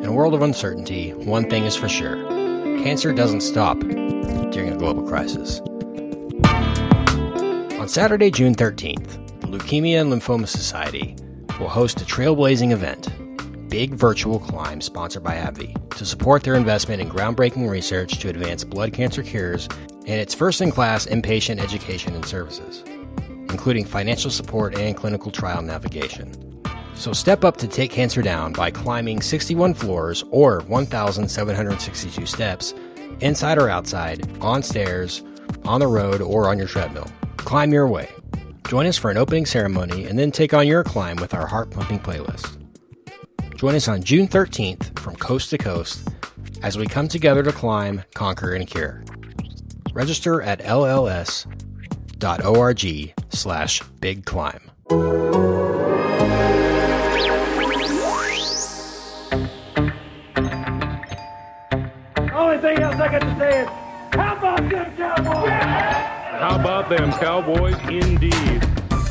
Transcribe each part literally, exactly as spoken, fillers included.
In a world of uncertainty, one thing is for sure. Cancer doesn't stop during a global crisis. On Saturday, June thirteenth, the Leukemia and Lymphoma Society will host a trailblazing event, Big Virtual Climb, sponsored by AbbVie, to support their investment in groundbreaking research to advance blood cancer cures and its first-in-class inpatient education and services, including financial support and clinical trial navigation. So step up to take cancer down by climbing sixty-one floors or one thousand seven hundred sixty-two steps, inside or outside, on stairs, on the road, or on your treadmill. Climb your way. Join us for an opening ceremony and then take on your climb with our heart-pumping playlist. Join us on June thirteenth from coast to coast as we come together to climb, conquer, and cure. Register at lls.org slash big climb. Only thing else I got to say is, how about them Cowboys? How about them Cowboys, indeed.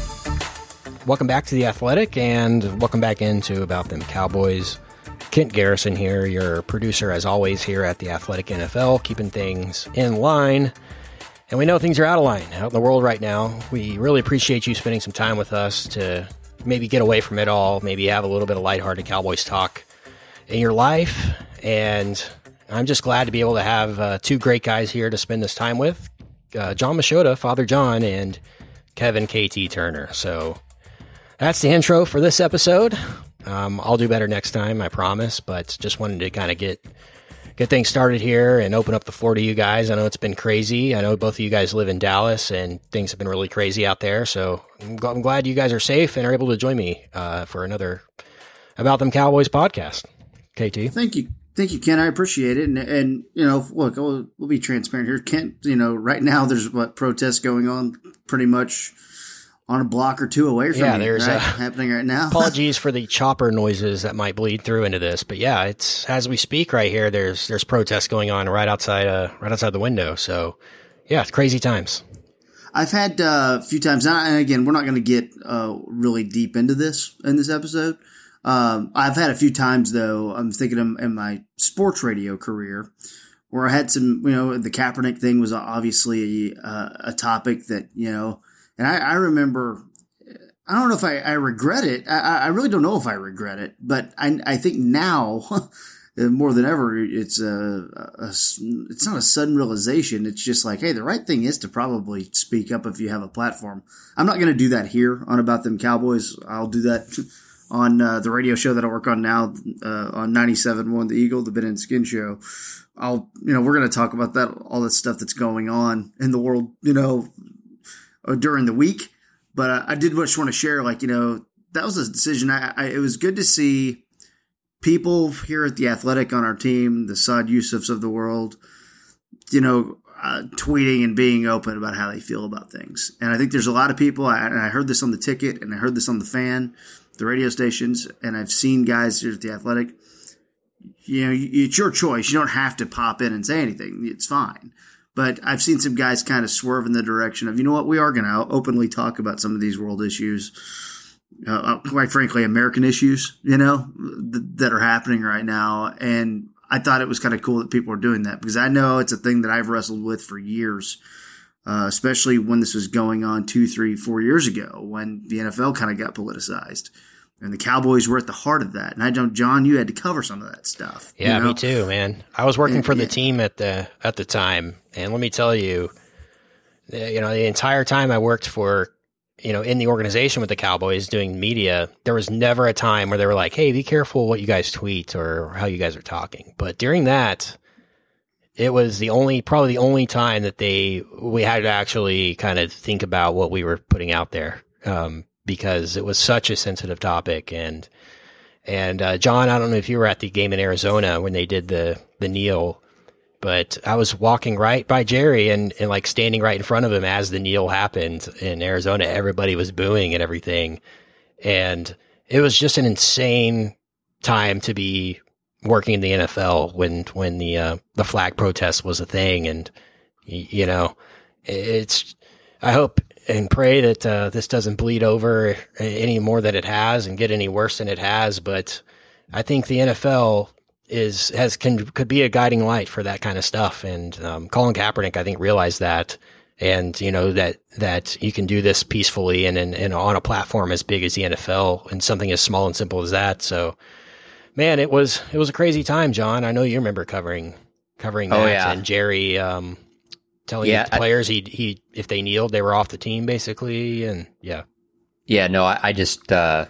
Welcome back to The Athletic, and welcome back into About Them Cowboys. Kent Garrison here, your producer as always here at The Athletic N F L, keeping things in line. And we know things are out of line out in the world right now. We really appreciate you spending some time with us to maybe get away from it all, maybe have a little bit of lighthearted Cowboys talk in your life. And I'm just glad to be able to have uh, two great guys here to spend this time with, uh, Jon Machota, Father John, and Kevin K T Turner. So that's the intro for this episode. Um, I'll do better next time, I promise, but just wanted to kind of get get things started here and open up the floor to you guys. I know it's been crazy. I know both of you guys live in Dallas, and things have been really crazy out there. So I'm, g- I'm glad you guys are safe and are able to join me uh, for another About Them Cowboys podcast. K T. Thank you. Thank you, Ken. I appreciate it. And, and you know, look, we'll, we'll be transparent here. Kent, you know, right now there's what protests going on pretty much on a block or two away from yeah, me, there's right? uh, happening right now. Apologies for the chopper noises that might bleed through into this, but yeah, it's as we speak right here. There's there's protests going on right outside uh right outside the window. So yeah, it's crazy times. I've had uh, a few times, and again, we're not going to get uh, really deep into this in this episode. Um, I've had a few times though. I'm thinking of, in my sports radio career, where I had some, you know, the Kaepernick thing was obviously a, a topic that, you know. And I, I remember, I don't know if I, I regret it. I, I really don't know if I regret it, but I, I think now more than ever, it's a, a, it's not a sudden realization. It's just like, hey, the right thing is to probably speak up if you have a platform. I'm not going to do that here on About Them Cowboys. I'll do that on uh, the radio show that I work on now, uh, on ninety-seven point one The Eagle, the Ben and Skin Show. I'll, you know, we're going to talk about that, all that stuff that's going on in the world, you know, during the week, but uh, I did just want to share, like, you know, that was a decision. I, I it was good to see people here at The Athletic on our team, the Saad Yusufs of the world, you know, uh, tweeting and being open about how they feel about things. And I think there's a lot of people, I, and I heard this on the ticket, and I heard this on the fan, the radio stations, and I've seen guys here at The Athletic. You know, it's your choice. You don't have to pop in and say anything. It's fine. But I've seen some guys kind of swerve in the direction of, you know what, we are going to openly talk about some of these world issues, uh, quite frankly, American issues, you know, th- that are happening right now. And I thought it was kind of cool that people are doing that, because I know it's a thing that I've wrestled with for years, uh, especially when this was going on two, three, four years ago, when the N F L kind of got politicized. And the Cowboys were at the heart of that. And I know, John, you had to cover some of that stuff. Yeah, you know? me too, man. I was working and, for the yeah. team at the at the time, and let me tell you, you know, the entire time I worked for, you know, in the organization with the Cowboys doing media, there was never a time where they were like, "Hey, be careful what you guys tweet or how you guys are talking." But during that, it was the only, probably the only time that they we had to actually kind of think about what we were putting out there. Um, because it was such a sensitive topic. And, and, uh, John, I don't know if you were at the game in Arizona when they did the, the kneel, but I was walking right by Jerry and, and like standing right in front of him as the kneel happened in Arizona. Everybody was booing and everything. And it was just an insane time to be working in the N F L when, when the, uh, the flag protest was a thing. And, you know, it's, I hope and pray that uh, this doesn't bleed over any more than it has and get any worse than it has. But I think the N F L is has can could be a guiding light for that kind of stuff. And um, Colin Kaepernick, I think, realized that, and you know that that you can do this peacefully and, and and on a platform as big as the N F L and something as small and simple as that. So, man, it was it was a crazy time, John. I know you remember covering covering that, oh, yeah. and Jerry um, telling yeah, the players he he if they kneeled they were off the team basically, and yeah, yeah. No, I, I just uh,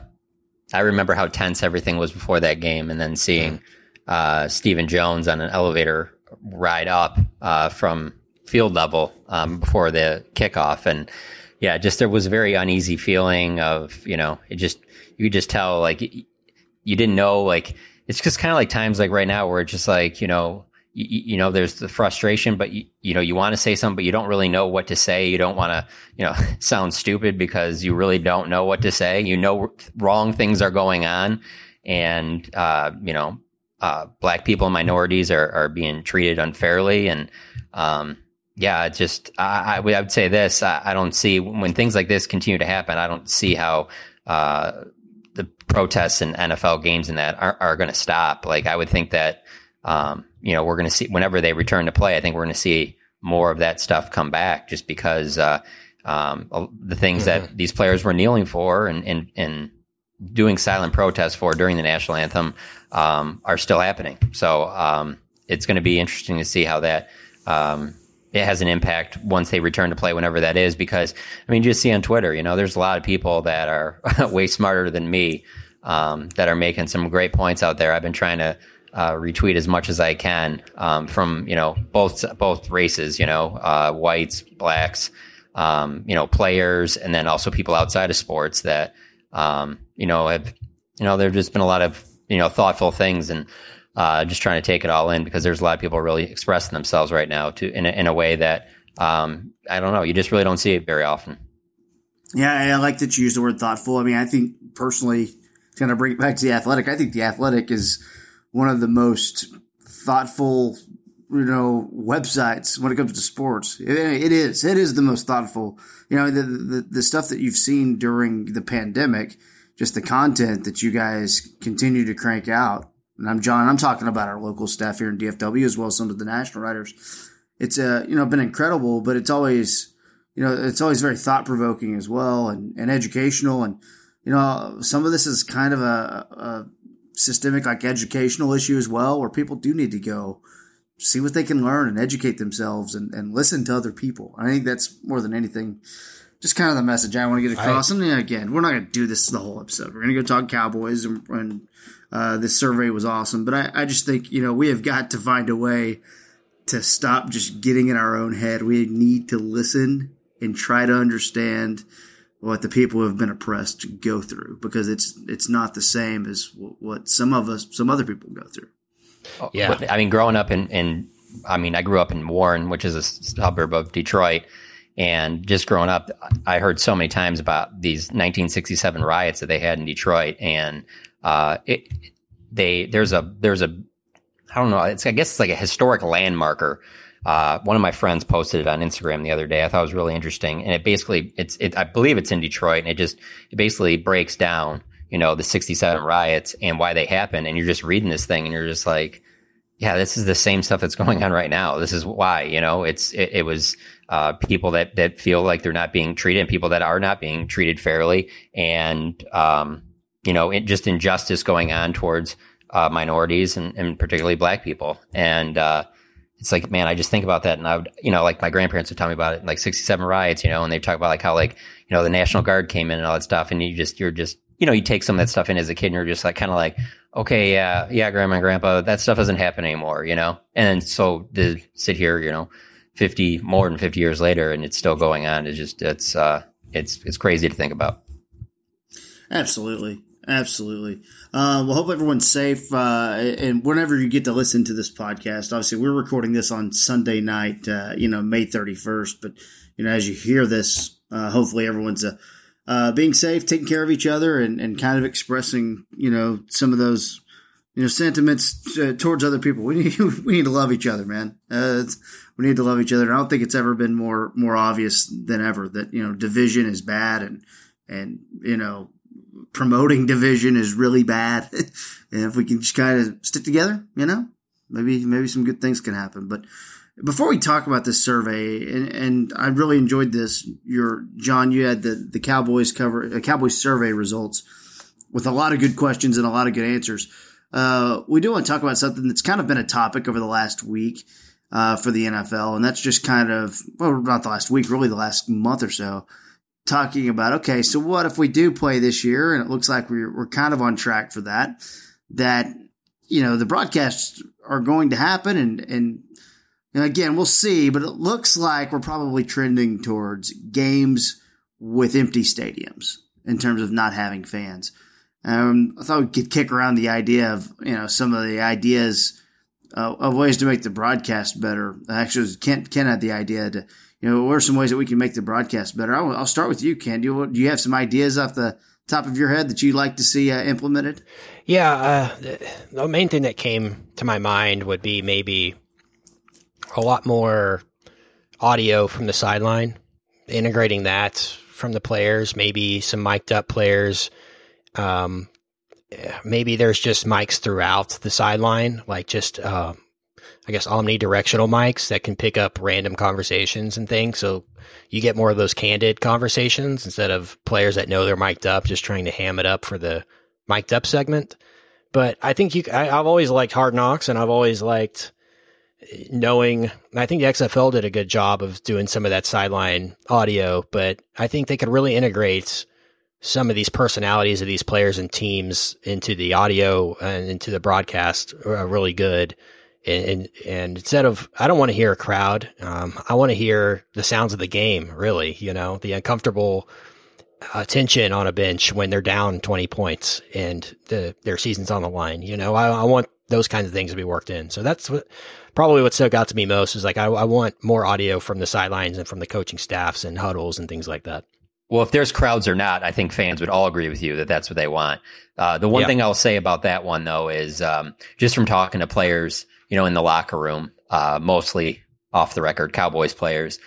I remember how tense everything was before that game, and then seeing uh, Stephen Jones on an elevator ride up uh, from field level um, before the kickoff, and yeah, just there was a very uneasy feeling of, you know, it just you could just tell like you didn't know, like it's just kind of like times like right now where it's just like, you know, you, you know, there's the frustration, but you, you know, you want to say something, but you don't really know what to say. You don't want to, you know, sound stupid because you really don't know what to say. You know, wrong things are going on, and uh, you know, uh, black people and minorities are are being treated unfairly, and um, yeah, it's just I, I would say this: I, I don't see when things like this continue to happen. I don't see how uh, the protests and N F L games and that are, are going to stop. Like I would think that um, you know we're going to see whenever they return to play. I think we're going to see more of that stuff come back, just because uh, um, the things mm-hmm. that these players were kneeling for and and and doing silent protests for during the national anthem um, are still happening. So um, it's going to be interesting to see how that. Um, it has an impact once they return to play, whenever that is, because I mean, just see on Twitter, you know, there's a lot of people that are way smarter than me, um, that are making some great points out there. I've been trying to, uh, retweet as much as I can, um, from, you know, both, both races, you know, uh, whites, blacks, um, you know, players, and then also people outside of sports that, um, you know, have, you know, there've just been a lot of, you know, thoughtful things, and, Uh, just trying to take it all in, because there's a lot of people really expressing themselves right now to in a, in a way that um, I don't know, you just really don't see it very often. Yeah, I like that you use the word thoughtful. I mean, I think personally, kind of bring it back to the Athletic. I think the Athletic is one of the most thoughtful, you know, websites when it comes to sports. It, it is. It is the most thoughtful. You know, the, the the stuff that you've seen during the pandemic, just the content that you guys continue to crank out. And I'm John. I'm talking about our local staff here in D F W as well as some of the national writers. It's uh, you know been incredible, but it's always you know it's always very thought provoking as well, and, and educational. And you know some of this is kind of a, a systemic, like educational issue as well, where people do need to go see what they can learn and educate themselves and, and listen to other people. I think that's more than anything, just kind of the message I want to get across. I, and again, we're not going to do this the whole episode. We're going to go talk Cowboys, and, and uh, this survey was awesome. But I, I just think, you know, we have got to find a way to stop just getting in our own head. We need to listen and try to understand what the people who have been oppressed go through, because it's it's not the same as what some of us, some other people go through. Yeah, I mean, growing up in, in I mean, I grew up in Warren, which is a suburb of Detroit. And just growing up, I heard so many times about these nineteen sixty-seven riots that they had in Detroit, and uh, it they there's a there's a I don't know, it's I guess it's like a historic landmarker. Uh, one of my friends posted it on Instagram the other day. I thought it was really interesting, and it basically it's it I believe it's in Detroit, and it just it basically breaks down, you know, the sixty-seven riots and why they happened. And you're just reading this thing, and you're just like, yeah, this is the same stuff that's going on right now. This is why, you know, it's it, it was. Uh, people that, that feel like they're not being treated, and people that are not being treated fairly, and um, you know, it, just injustice going on towards uh, minorities and, and particularly black people. And uh, it's like, man, I just think about that, and I would, you know, like my grandparents would tell me about it, like sixty-seven riots, you know, and they talk about like how like you know the National Guard came in and all that stuff, and you just you're just you know you take some of that stuff in as a kid, and you're just like kind of like, okay, yeah, yeah, grandma and grandpa, that stuff doesn't happen anymore, you know, and so to sit here, you know. fifty more than fifty years later, and it's still going on. It's just, it's, uh, it's, it's crazy to think about. Absolutely. Absolutely. Uh, well, hope everyone's safe. Uh, and whenever you get to listen to this podcast, obviously we're recording this on Sunday night, uh, you know, May thirty-first, but you know, as you hear this, uh, hopefully everyone's, uh, uh, being safe, taking care of each other, and, and kind of expressing, you know, some of those, you know, sentiments uh, towards other people. We need, we need to love each other, man. Uh, it's, we need to love each other. And I don't think it's ever been more, more obvious than ever that, you know, division is bad, and, and, you know, promoting division is really bad. And if we can just kind of stick together, you know, maybe maybe some good things can happen. But before we talk about this survey, and, and I really enjoyed this, your John, you had the, the Cowboys cover, uh, Cowboys survey results with a lot of good questions and a lot of good answers. Uh, we do want to talk about something that's kind of been a topic over the last week uh, for the N F L, and that's just kind of, well, not the last week, really the last month or so, talking about, okay, so what if we do play this year, and it looks like we're, we're kind of on track for that, that, you know, the broadcasts are going to happen, and, and, and again, we'll see, but it looks like we're probably trending towards games with empty stadiums in terms of not having fans. Um, I thought we could kick around the idea of, you know, some of the ideas uh, of ways to make the broadcast better. Actually, Ken, Ken had the idea to, you know, what are some ways that we can make the broadcast better? I'll, I'll start with you, Ken. Do you, do you have some ideas off the top of your head that you'd like to see uh, implemented? Yeah, uh, the main thing that came to my mind would be maybe a lot more audio from the sideline, integrating that from the players, maybe some mic'd up players. Um, maybe there's just mics throughout the sideline, like just, uh, I guess omnidirectional mics that can pick up random conversations and things. So you get more of those candid conversations instead of players that know they're mic'd up, just trying to ham it up for the mic'd up segment. But I think you, I, I've always liked Hard Knocks, and I've always liked knowing, I think the X F L did a good job of doing some of that sideline audio, but I think they could really integrate some of these personalities of these players and teams into the audio and into the broadcast are really good. And, and, and instead of, I don't want to hear a crowd. Um, I want to hear the sounds of the game, really, you know, the uncomfortable uh, tension on a bench when they're down twenty points and the, their season's on the line. You know, I, I want those kinds of things to be worked in. So that's what probably what stuck out to me most is like, I, I want more audio from the sidelines and from the coaching staffs and huddles and things like that. Well, if there's crowds or not, I think fans would all agree with you that that's what they want. Uh, the one Yep. thing I'll say about that one, though, is um, just from talking to players, you know, in the locker room, uh, mostly off the record, Cowboys players.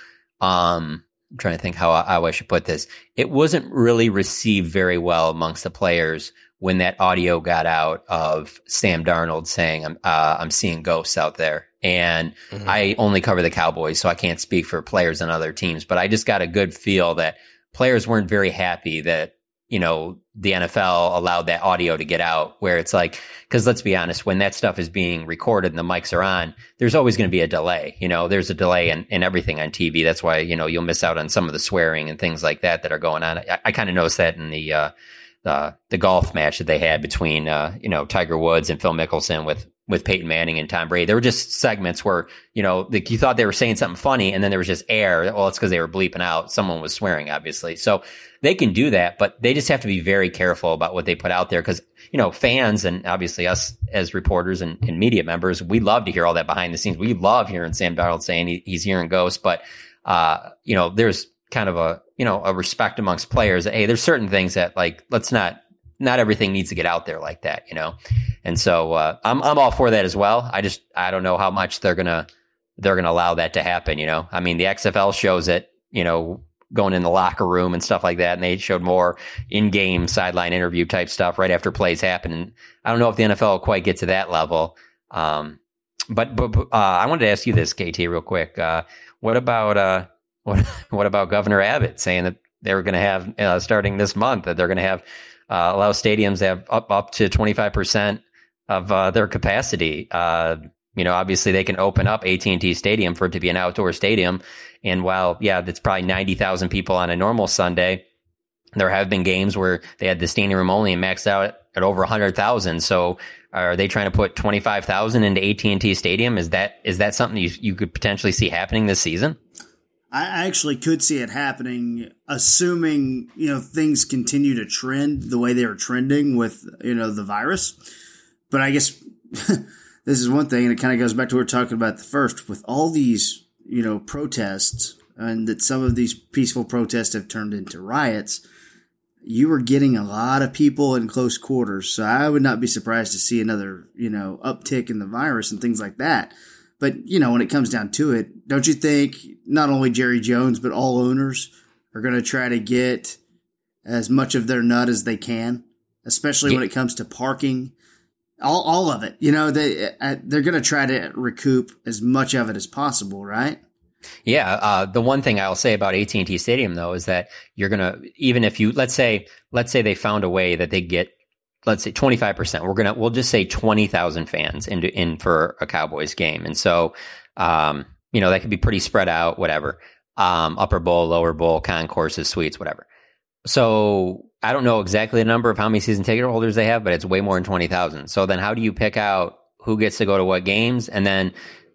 Um, I'm trying to think how I, how I should put this. It wasn't really received very well amongst the players when that audio got out of Sam Darnold saying, I'm, uh, I'm seeing ghosts out there. And mm-hmm. I only cover the Cowboys, so I can't speak for players on other teams, but I just got a good feel that players weren't very happy that, you know, the N F L allowed that audio to get out, where it's like, because let's be honest, when that stuff is being recorded and the mics are on, there's always going to be a delay. You know, there's a delay in, in everything on T V. That's why, you know, you'll miss out on some of the swearing and things like that that are going on. I, I kind of noticed that in the, uh, the, the golf match that they had between, uh, you know, Tiger Woods and Phil Mickelson with, with Peyton Manning and Tom Brady. There were just segments where, you know, like you thought they were saying something funny and then there was just air. Well, it's because they were bleeping out. Someone was swearing, obviously. So they can do that, but they just have to be very careful about what they put out there because, you know, fans and obviously us as reporters and, and media members, we love to hear all that behind the scenes. We love hearing Sam Darnold saying he, he's hearing ghosts, but, uh, you know, there's kind of a, you know, a respect amongst players. Hey, there's certain things that like, let's not, not everything needs to get out there like that, you know? And so, uh, I'm, I'm all for that as well. I just, I don't know how much they're going to, they're going to allow that to happen. You know, I mean, the X F L shows it, you know, going in the locker room and stuff like that. And they showed more in-game sideline interview type stuff right after plays happen. And I don't know if the N F L will quite get to that level. Um, but, but, uh, I wanted to ask you this, K T, real quick. Uh, what about, uh, what, what about Governor Abbott saying that they were going to have, uh, starting this month, that they're going to have, uh, allow stadiums to have up, up to twenty-five percent of, uh, their capacity? Uh, You know, obviously they can open up A T and T Stadium for it to be an outdoor stadium. And while, yeah, that's probably ninety thousand people on a normal Sunday, there have been games where they had the standing room only and maxed out at over one hundred thousand. So are they trying to put twenty-five thousand into A T and T Stadium? Is that is that something you, you could potentially see happening this season? I actually could see it happening, assuming, you know, things continue to trend the way they are trending with, you know, the virus. But I guess this is one thing, and it kind of goes back to what we were talking about the first, with all these, you know, protests, and that some of these peaceful protests have turned into riots. You were getting a lot of people in close quarters, so I would not be surprised to see another, you know, uptick in the virus and things like that. But, you know, when it comes down to it, don't you think not only Jerry Jones, but all owners are going to try to get as much of their nut as they can, especially yeah. when it comes to parking? All, all of it. You know, they, uh, they're going to try to recoup as much of it as possible, right? Yeah. Uh, the one thing I'll say about A T and T Stadium, though, is that you're going to, even if you, let's say, let's say they found a way that they get, let's say twenty-five percent, we're going to, we'll just say twenty thousand fans in, in for a Cowboys game. And so, um, you know, that could be pretty spread out, whatever. Um, upper bowl, lower bowl, concourses, suites, whatever. So I don't know exactly the number of how many season ticket holders they have, but it's way more than twenty thousand. So then how do you pick out who gets to go to what games? And then,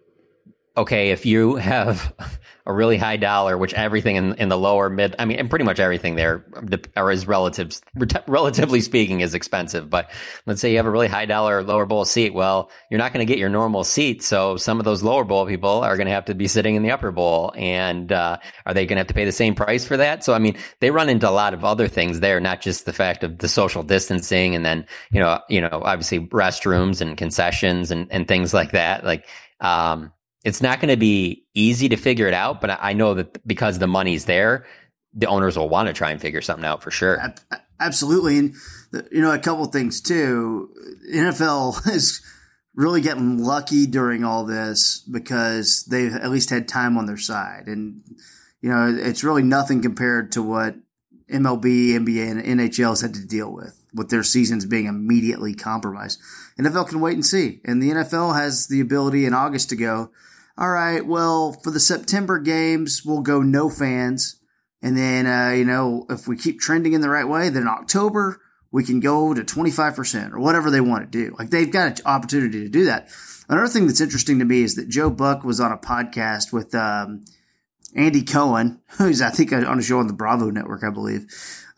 okay, if you have a really high dollar, which everything in, in the lower mid, I mean, and pretty much everything there are is relative, relatively speaking is expensive. But let's say you have a really high dollar lower bowl seat. Well, you're not going to get your normal seat. So some of those lower bowl people are going to have to be sitting in the upper bowl. And uh, are they going to have to pay the same price for that? So, I mean, they run into a lot of other things there, not just the fact of the social distancing and then, you know, you know, obviously restrooms and concessions and, and things like that. Like, um, it's not going to be easy to figure it out, but I know that because the money's there, the owners will want to try and figure something out for sure. Absolutely. And, you know, a couple of things too. N F L is really getting lucky during all this because they've at least had time on their side. And, you know, it's really nothing compared to what M L B, N B A, and N H L has had to deal with, with their seasons being immediately compromised. N F L can wait and see. And the N F L has the ability in August to go, all right, well, for the September games, we'll go no fans. And then, uh, you know, if we keep trending in the right way, then in October, we can go to twenty-five percent or whatever they want to do. Like, they've got an opportunity to do that. Another thing that's interesting to me is that Joe Buck was on a podcast with um, Andy Cohen, who's, I think, on a show on the Bravo Network, I believe.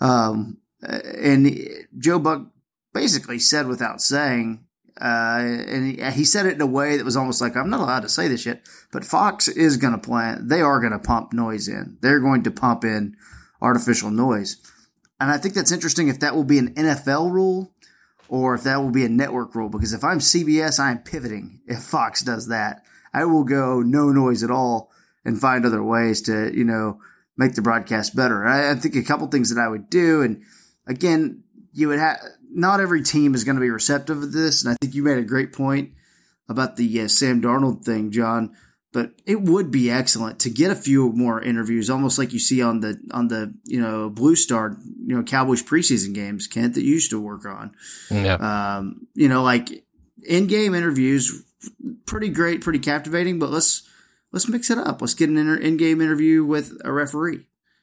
Um, and Joe Buck basically said without saying, Uh, and he, he said it in a way that was almost like, I'm not allowed to say this yet, but Fox is going to plant, they are going to pump noise in. They're going to pump in artificial noise. And I think that's interesting if that will be an N F L rule or if that will be a network rule, because if I'm C B S, I'm pivoting. If Fox does that, I will go no noise at all and find other ways to, you know, make the broadcast better. I, I think a couple things that I would do. And again, you would have, not every team is going to be receptive to this, and I think you made a great point about the uh, Sam Darnold thing, John. But it would be excellent to get a few more interviews, almost like you see on the on the you know Blue Star, you know Cowboys preseason games, Kent, that you used to work on. Yeah. Um, you know, like in-game interviews, pretty great, pretty captivating. But let's let's mix it up. Let's get an inter- in-game interview with a referee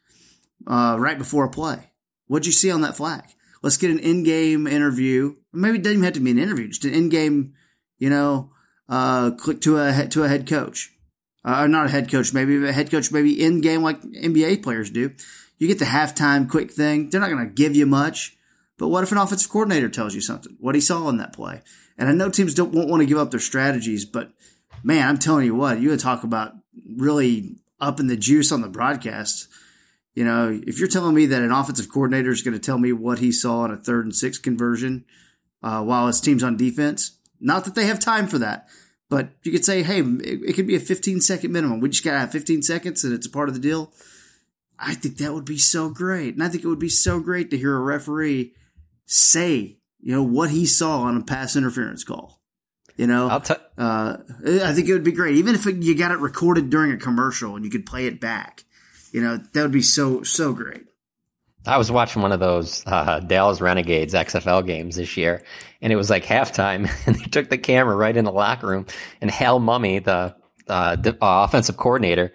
uh, right before a play. What'd you see on that flag? Let's get an in-game interview. Maybe it doesn't even have to be an interview. Just an in-game, you know, uh, click to a head, to a head coach. Uh, not a head coach, maybe a head coach, maybe in-game like N B A players do. You get the halftime quick thing. They're not going to give you much. But what if an offensive coordinator tells you something? What he saw in that play? And I know teams don't won't want to give up their strategies, but man, I'm telling you what, you would talk about really upping the juice on the broadcast. You know, if you're telling me that an offensive coordinator is going to tell me what he saw in a third and six conversion uh, while his team's on defense, not that they have time for that, but you could say, hey, it, it could be a fifteen second minimum. We just got to have fifteen seconds and it's a part of the deal. I think that would be so great. And I think it would be so great to hear a referee say, you know, what he saw on a pass interference call. You know, I'll t- uh, I think it would be great. Even if it, you got it recorded during a commercial and you could play it back. You know, that would be so, so great. I was watching one of those uh, Dallas Renegades X F L games this year, and it was like halftime, and they took the camera right in the locker room, and Hal Mummy, the, uh, the uh, offensive coordinator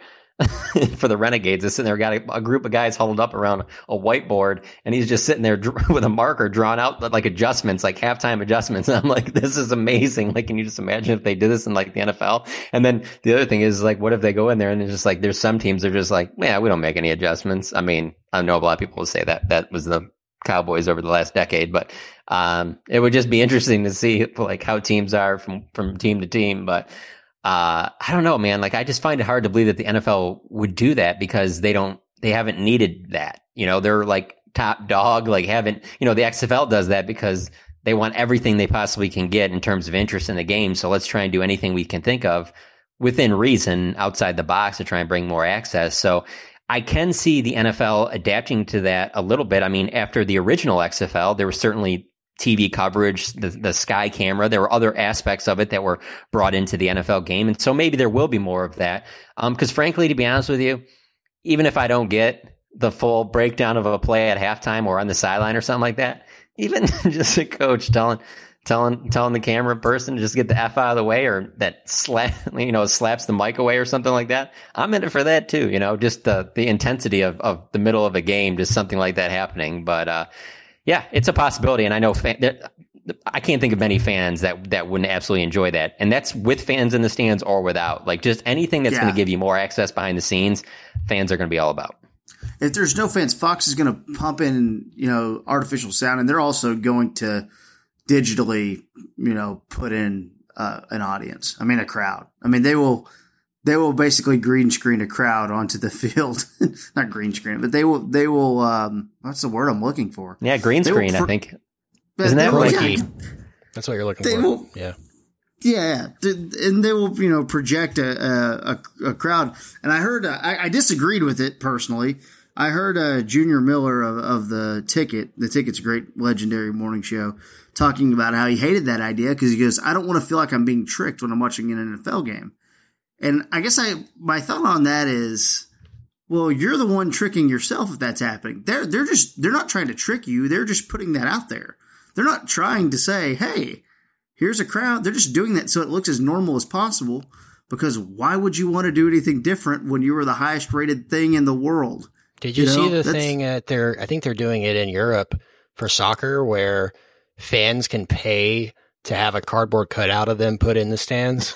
for the Renegades, is sitting there, got a, a group of guys huddled up around a whiteboard, and he's just sitting there dr- with a marker drawn out like adjustments, like halftime adjustments. And I'm like, this is amazing. Like, can you just imagine if they did this in like the N F L? And then the other thing is like, what if they go in there and it's just like, there's some teams that are just like, yeah, we don't make any adjustments. I mean, I know a lot of people will say that that was the Cowboys over the last decade, but um, it would just be interesting to see like how teams are from, from team to team. But Uh, I don't know, man. Like, I just find it hard to believe that the N F L would do that because they don't, they haven't needed that. You know, they're like top dog, like haven't, you know, the X F L does that because they want everything they possibly can get in terms of interest in the game. So let's try and do anything we can think of within reason outside the box to try and bring more access. So I can see the N F L adapting to that a little bit. I mean, after the original X F L, there were certainly T V coverage, the, the Sky camera. There were other aspects of it that were brought into the N F L game. And so maybe there will be more of that. Um, cause frankly, to be honest with you, even if I don't get the full breakdown of a play at halftime or on the sideline or something like that, even just a coach telling, telling, telling the camera person to just get the F out of the way, or that slap, you know, slaps the mic away or something like that. I'm in it for that too. You know, just the, the intensity of, of the middle of a game, just something like that happening. But, uh, yeah, it's a possibility, and I know fan, there, I can't think of many fans that that wouldn't absolutely enjoy that, and that's with fans in the stands or without. Like, just anything that's yeah. going to give you more access behind the scenes, fans are going to be all about. If there's no fans, Fox is going to pump in, you know, artificial sound, and they're also going to digitally, you know, put in uh, an audience. I mean, a crowd. I mean, they will. They will basically green screen a crowd onto the field. Not green screen, but they will, they will, um, what's the word I'm looking for? Yeah, green screen, pro- I think. Isn't that right? yeah. That's what you're looking they for. Will, yeah. Yeah. And they will, you know, project a, a, a crowd. And I heard, uh, I, I disagreed with it personally. I heard uh, Junior Miller of, of the Ticket, the Ticket's a great legendary morning show, talking about how he hated that idea because he goes, I don't want to feel like I'm being tricked when I'm watching an N F L game. And I guess I my thought on that is, well, you're the one tricking yourself if that's happening. They're they're just they're not trying to trick you. They're just putting that out there. They're not trying to say, hey, here's a crowd. They're just doing that so it looks as normal as possible. Because why would you want to do anything different when you were the highest rated thing in the world? Did you, you know, see the thing that they're? I think they're doing it in Europe for soccer, where fans can pay to have a cardboard cutout of them put in the stands.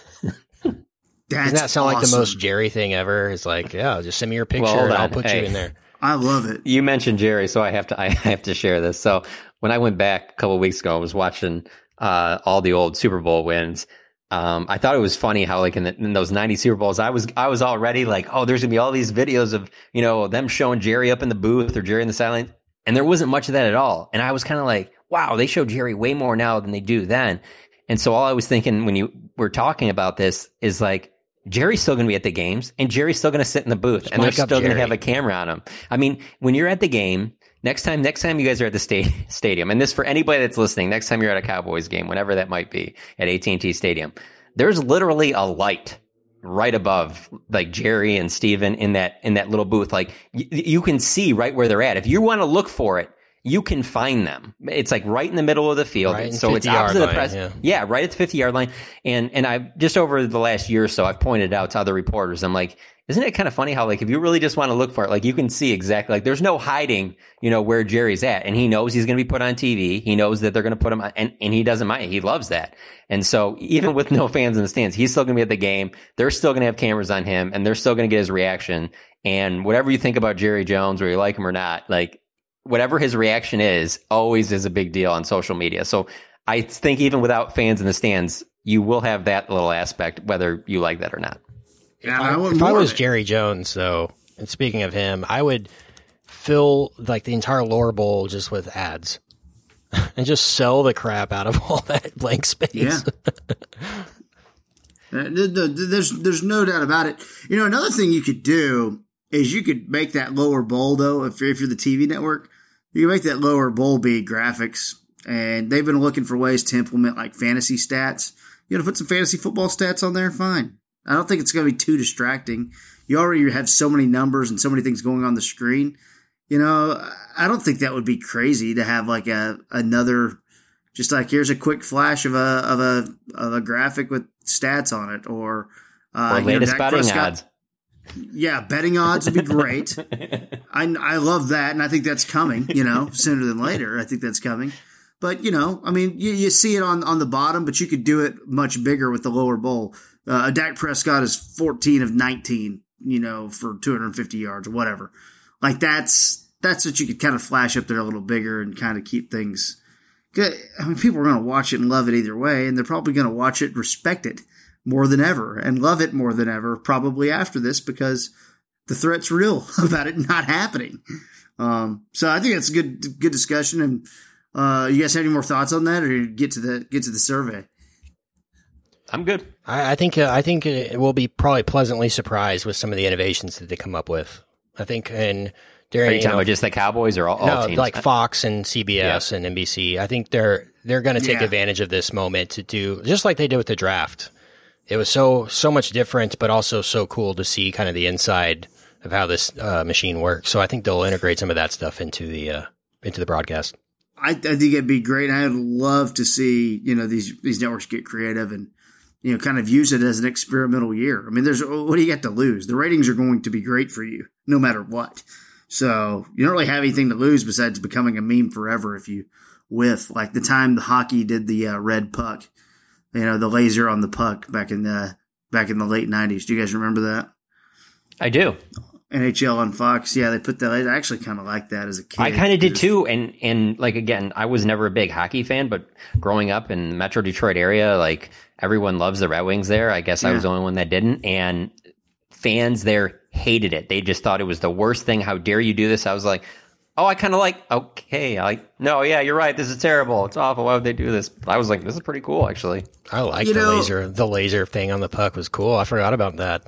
That's Doesn't that sound awesome. like the most Jerry thing ever? It's like, yeah, just send me your picture well, and on. I'll put hey, you in there. I love it. You mentioned Jerry, so I have to I have to share this. So when I went back a couple of weeks ago, I was watching uh, all the old Super Bowl wins. Um, I thought it was funny how, like in, the, in those ninety Super Bowls, I was I was already like, oh, there's gonna be all these videos of, you know, them showing Jerry up in the booth or Jerry in the sideline, and there wasn't much of that at all. And I was kind of like, wow, they show Jerry way more now than they do then. And so all I was thinking when you were talking about this is like, Jerry's still going to be at the games, and Jerry's still going to sit in the booth, and they're still going to have a camera on him. I mean, when you're at the game, next time, next time you guys are at the sta- stadium, and this for anybody that's listening, next time you're at a Cowboys game, whenever that might be, at A T and T Stadium, there's literally a light right above, like Jerry and Steven in that in that little booth. Like y- you can see right where they're at. If you want to look for it, you can find them. It's like right in the middle of the field. Right so it's opposite the press. Yeah. yeah, right at the fifty yard line. And and I just over the last year or so, I've pointed out to other reporters, I'm like, isn't it kind of funny how, like, if you really just want to look for it, like, you can see exactly, like, there's no hiding, you know, where Jerry's at. And he knows he's going to be put on T V. He knows that they're going to put him on, and, and he doesn't mind. He loves that. And so even with no fans in the stands, he's still going to be at the game. They're still going to have cameras on him, and they're still going to get his reaction. And whatever you think about Jerry Jones, or you like him or not, like, whatever his reaction is, always is a big deal on social media. So I think even without fans in the stands, you will have that little aspect, whether you like that or not. Yeah, I, I if I was Jerry Jones, though, and speaking of him, I would fill like the entire lower bowl just with ads and just sell the crap out of all that blank space. Yeah. there's there's no doubt about it. You know, another thing you could do is you could make that lower bowl, though, if you're, if you're the T V network, you can make that lower bowl be graphics. And they've been looking for ways to implement like fantasy stats. You know, put some fantasy football stats on there, fine. I don't think it's going to be too distracting. You already have so many numbers and so many things going on the screen. You know, I don't think that would be crazy to have like a another, just like here's a quick flash of a of a of a graphic with stats on it, or uh, or latest know, betting Prescott. odds. Yeah, betting odds would be great. I I love that, and I think that's coming. You know, sooner than later. I think that's coming. But you know, I mean, you, you see it on on the bottom, but you could do it much bigger with the lower bowl. Uh, Dak Prescott is fourteen of nineteen, you know, for two hundred fifty yards or whatever. Like that's that's what you could kind of flash up there a little bigger and kind of keep things good. I mean, people are going to watch it and love it either way, and they're probably going to watch it, respect it more than ever, and love it more than ever probably after this because the threat's real about it not happening. Um, so I think that's a good good discussion. And uh, you guys have any more thoughts on that, or get to the get to the survey? I'm good. I, I think uh, I think it will be probably pleasantly surprised with some of the innovations that they come up with. I think and during Are you talking about just the Cowboys or all, all no, teams? like Fox and C B S yeah. and N B C. I think they're they're going to take Yeah. advantage of this moment to do just like they did with the draft. It was so so much different, but also so cool to see kind of the inside of how this uh, machine works. So I think they'll integrate some of that stuff into the uh, into the broadcast. I, I think it'd be great. I'd love to see, you know, these, these networks get creative and, you know, kind of use it as an experimental year. I mean, there's, what do you got to lose? The ratings are going to be great for you no matter what. So you don't really have anything to lose besides becoming a meme forever if you whiff. Like the time the hockey did the uh, red puck, you know, the laser on the puck back in the, back in the late nineties. Do you guys remember that? I do. N H L on Fox. Yeah, they put that. I actually kind of liked that as a kid. I kind of did Just- too, and and like again, I was never a big hockey fan, but growing up in the Metro Detroit area, like everyone loves the Red Wings there. I guess I was Yeah. the only one that didn't, and fans there hated it. They just thought it was the worst thing. How dare you do this? I was like, oh, I kind of like. Okay, I like. No, yeah, you're right. This is terrible. It's awful. Why would they do this? But I was like, this is pretty cool, actually. I like You the know- laser. The laser thing on the puck was cool. I forgot about that.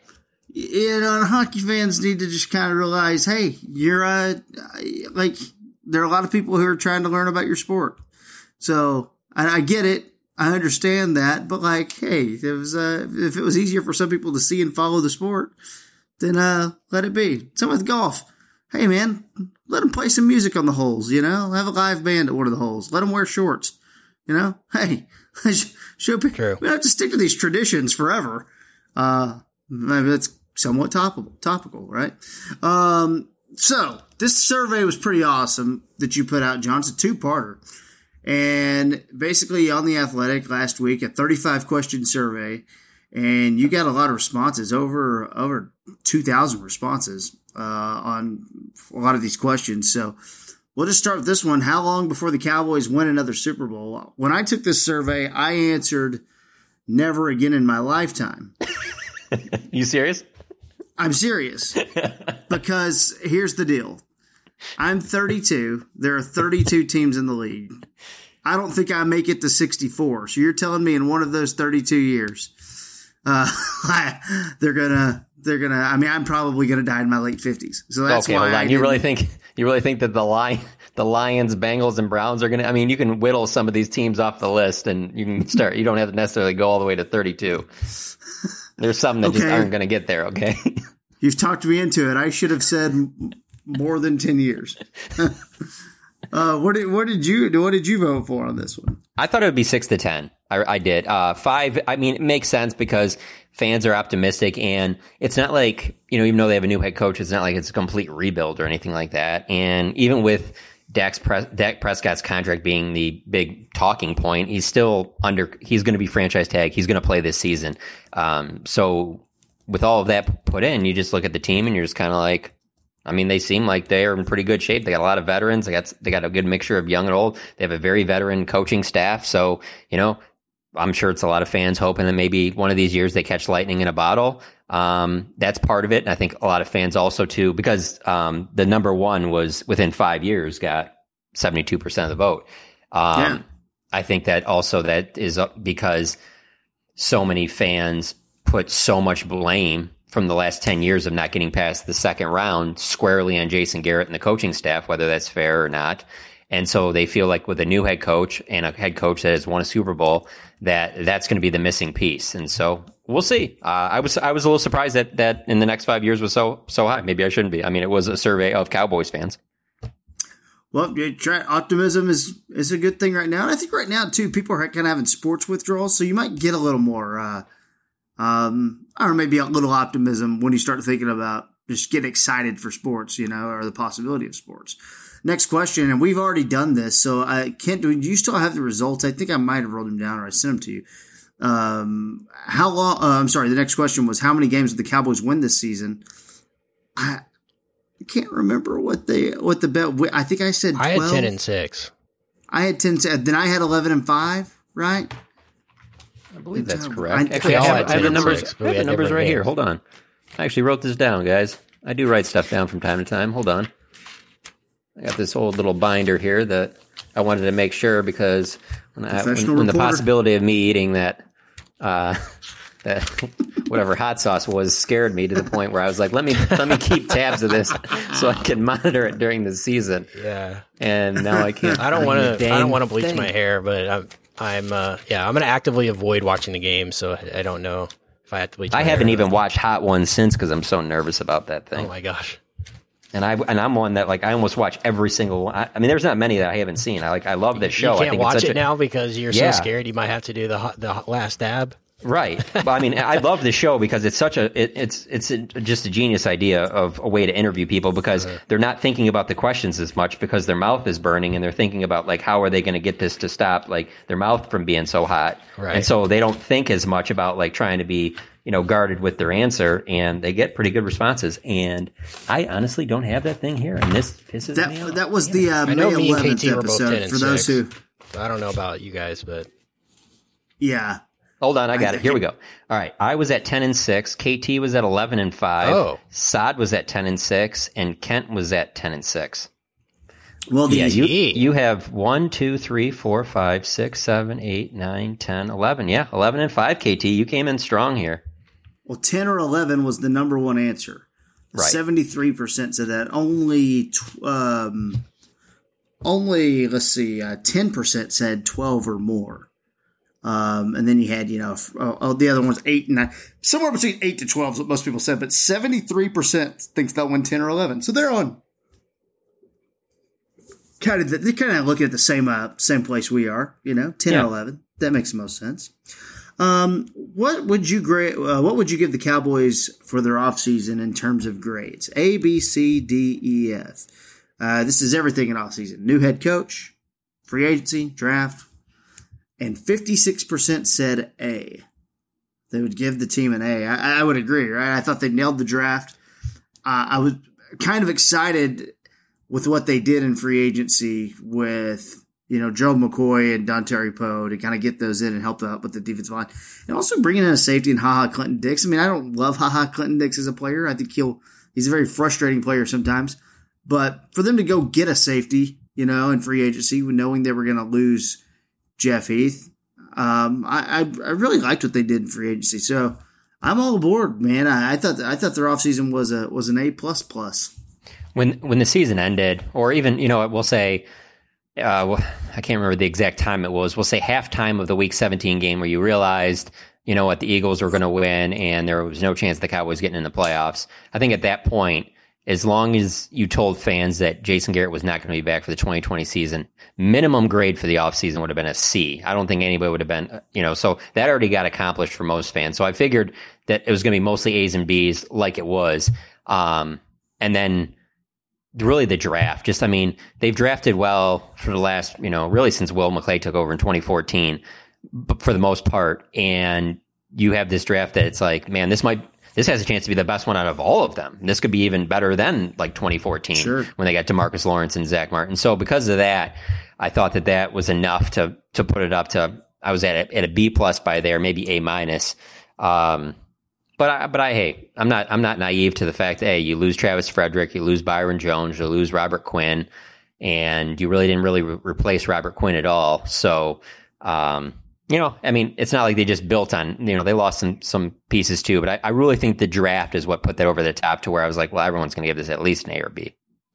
You know, hockey fans need to just kind of realize, hey, you're uh, like there are a lot of people who are trying to learn about your sport. So and I get it, I understand that, but like, hey, if it was uh, if it was easier for some people to see and follow the sport, then uh, let it be. Same with golf. Hey, man, let them play some music on the holes. You know, have a live band at one of the holes. Let them wear shorts. You know, hey, show people. True. We don't have to stick to these traditions forever. Uh, maybe that's somewhat topical, topical, right? Um, so this survey was pretty awesome that you put out, John. It's a two-parter. And basically on The Athletic last week, a thirty-five question survey, and you got a lot of responses, over, over two thousand responses, uh, on a lot of these questions. So we'll just start with this one. How long before the Cowboys win another Super Bowl? When I took this survey, I answered never again in my lifetime. You serious? I'm serious, because here's the deal. I'm thirty-two. There are thirty-two teams in the league. I don't think I make it to sixty-four. So you're telling me in one of those thirty-two years, uh, they're gonna, they're gonna. I mean, I'm probably gonna die in my late fifties. So that's okay, why hold I on. You really didn't- think you really think that the Lion, the Lions, Bengals, and Browns are going to? I mean, you can whittle some of these teams off the list, and you can start. You don't have to necessarily go all the way to thirty-two. There's some that just Okay. aren't going to get there. Okay. You've talked me into it. I should have said m- more than ten years. uh, what did what did you what did you vote for on this one? I thought it would be six to ten. I, I did. Uh, five, I mean, it makes sense because fans are optimistic, and it's not like, you know, even though they have a new head coach, it's not like it's a complete rebuild or anything like that. And even with Dak's Pres- Dak Prescott's contract being the big talking point, he's still under, he's going to be franchise tag. He's going to play this season. Um, so with all of that put in, you just look at the team and you're just kind of like, I mean, they seem like they're in pretty good shape. They got a lot of veterans. They got they got a good mixture of young and old. They have a very veteran coaching staff. So, you know, I'm sure it's a lot of fans hoping that maybe one of these years they catch lightning in a bottle. Um, that's part of it. And I think a lot of fans also too, because um, the number one was within five years got seventy-two percent of the vote. Um, Yeah. I think that also that is because so many fans put so much blame from the last ten years of not getting past the second round squarely on Jason Garrett and the coaching staff, whether that's fair or not. And so they feel like with a new head coach and a head coach that has won a Super Bowl, that that's going to be the missing piece. And so we'll see. Uh, I was I was a little surprised that that in the next five years was so so high. Maybe I shouldn't be. I mean, it was a survey of Cowboys fans. Well, you try, optimism is is a good thing right now, and I think right now too, people are kind of having sports withdrawals, so you might get a little more, uh, um, or maybe a little optimism when you start thinking about just getting excited for sports, you know, or the possibility of sports. Next question, and we've already done this, so I can't do. Do you still have the results? I think I might have wrote them down, or I sent them to you. Um, how long? Uh, I'm sorry. The next question was how many games did the Cowboys win this season? I can't remember what they what the bet. I think I said twelve. I had ten and six. I had ten. Then I had eleven and five. Right? I believe that's I- correct. I- Actually, I we all have, had I have ten the and numbers. six, I but we have the had numbers different right here. games. Hold on. I actually wrote this down, guys. I do write stuff down from time to time. Hold on. I got this old little binder here that I wanted to make sure because when, I, when, Professional when the reporter. possibility of me eating that uh, that whatever hot sauce was scared me to the point where I was like, let me let me keep tabs of this so I can monitor it during the season. Yeah. And now I can't. I don't want to. I don't want to bleach thing. my hair, but I'm. I'm. Uh, yeah. I'm going to actively avoid watching the game, so I, I don't know if I have to bleach. I my haven't hair. even watched Hot Ones since because I'm so nervous about that thing. Oh my gosh. And I and I'm one that like I almost watch every single one. I, I mean, there's not many that I haven't seen. I like I love this show. You I can't think watch it's such it a, now because you're Yeah. so scared you might have to do the hot- the hot last dab. Right. But I mean, I love the show because it's such a, it, it's, it's a, just a genius idea of a way to interview people because uh-huh. they're not thinking about the questions as much because their mouth is burning and they're thinking about like, how are they going to get this to stop, like their mouth from being so hot. Right. And so they don't think as much about like trying to be, you know, guarded with their answer and they get pretty good responses. And I honestly don't have that thing here. And this pisses that, me off. That was the uh, I know May me and eleventh K T were both ten episode and for those six. who, I don't know about you guys, but yeah. Hold on, I got it. Here we go. All right, I was at ten and six. K T was at eleven and five. Oh. Saad was at ten and six, and Kent was at ten and six. Well, the Yeah, you Gee. you have one, two, three, four, five, six, seven, eight, nine, ten, eleven. Yeah, eleven and five. K T, you came in strong here. well, ten or eleven was the number one answer. Right. Seventy-three percent said that. Only, tw- um, only let's see, uh, ten percent said twelve or more. Um, and then you had, you know, oh, oh, the other one's eight and nine, somewhere between eight to twelve is what most people said, but seventy-three percent thinks they'll win ten or eleven. So they're on kind of, they're kind of looking at the same, uh, same place we are, you know, ten Yeah. or eleven. That makes the most sense. Um, what would you grade, uh, what would you give the Cowboys for their offseason in terms of grades? A, B, C, D, E, F. Uh, this is everything in offseason. New head coach, free agency, draft. And fifty-six percent said A. They would give the team an A. I, I would agree, right? I thought they nailed the draft. Uh, I was kind of excited with what they did in free agency with, you know, Joe McCoy and Dontari Poe to kind of get those in and help out with the defensive line. And also bringing in a safety in HaHa Clinton Dix. I mean, I don't love HaHa Clinton Dix as a player. I think he'll he's a very frustrating player sometimes. But for them to go get a safety, you know, in free agency, knowing they were going to lose Jeff Heath. Um, I, I I really liked what they did in free agency, so I'm all aboard, man. I, I thought I thought their offseason was a was an A plus plus. When when the season ended, or even you know, we'll say, uh, I can't remember the exact time it was. We'll say halftime of the Week seventeen game, where you realized, you know what, the Eagles were going to win, and there was no chance the Cowboys getting in the playoffs. I think at that point, as long as you told fans that Jason Garrett was not going to be back for the twenty twenty season, minimum grade for the offseason would have been a C. I don't think anybody would have been, you know, so that already got accomplished for most fans. So I figured that it was going to be mostly A's and B's like it was. Um, and then really the draft, just, I mean, they've drafted well for the last, you know, really since Will McClay took over in twenty fourteen, but for the most part. And you have this draft that it's like, man, this might, this has a chance to be the best one out of all of them. And this could be even better than like twenty fourteen Sure. when they got DeMarcus Lawrence and Zach Martin. So because of that, I thought that that was enough to to put it up to, I was at a, at a B plus by there, maybe A minus. Um, but I, but I, hey, I'm not, I'm not naive to the fact that, hey, you lose Travis Frederick, you lose Byron Jones, you lose Robert Quinn, and you really didn't really re- replace Robert Quinn at all. So, um, you know, I mean, it's not like they just built on, you know, they lost some, some pieces too, but I, I really think the draft is what put that over the top to where I was like, well, everyone's going to give this at least an A or B.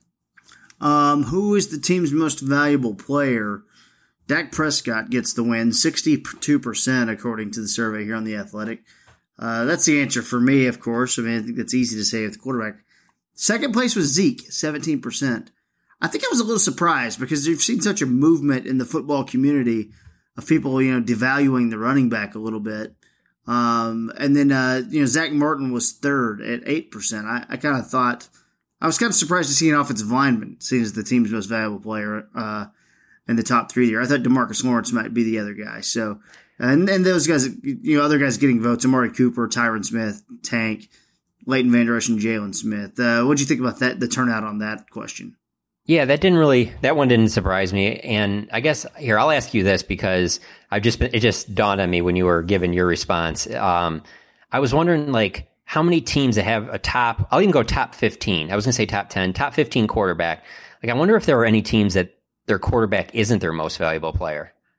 Um, who is the team's most valuable player? Dak Prescott gets the win, sixty-two percent according to the survey here on The Athletic. Uh, that's the answer for me, of course. I mean, I think that's easy to say with the quarterback. Second place was Zeke, seventeen percent. I think I was a little surprised because you've seen such a movement in the football community of people, you know, devaluing the running back a little bit. Um, and then, uh, you know, Zach Martin was third at eight percent. I, I kind of thought, I was kind of surprised to see an offensive lineman, seeing as the team's most valuable player, uh, in the top three there. I thought DeMarcus Lawrence might be the other guy. So, and, and those guys, you know, other guys getting votes, Amari Cooper, Tyron Smith, Tank, Leighton Vander Esch, and Jalen Smith. Uh, what'd you think about that, the turnout on that question? Yeah, that didn't really, that one didn't surprise me. And I guess here, I'll ask you this because I've just been, it just dawned on me when you were giving your response. Um, I was wondering, like, how many teams that have a top, I'll even go top fifteen. I was going to say top ten, top fifteen quarterback. Like, I wonder if there are any teams that their quarterback isn't their most valuable player.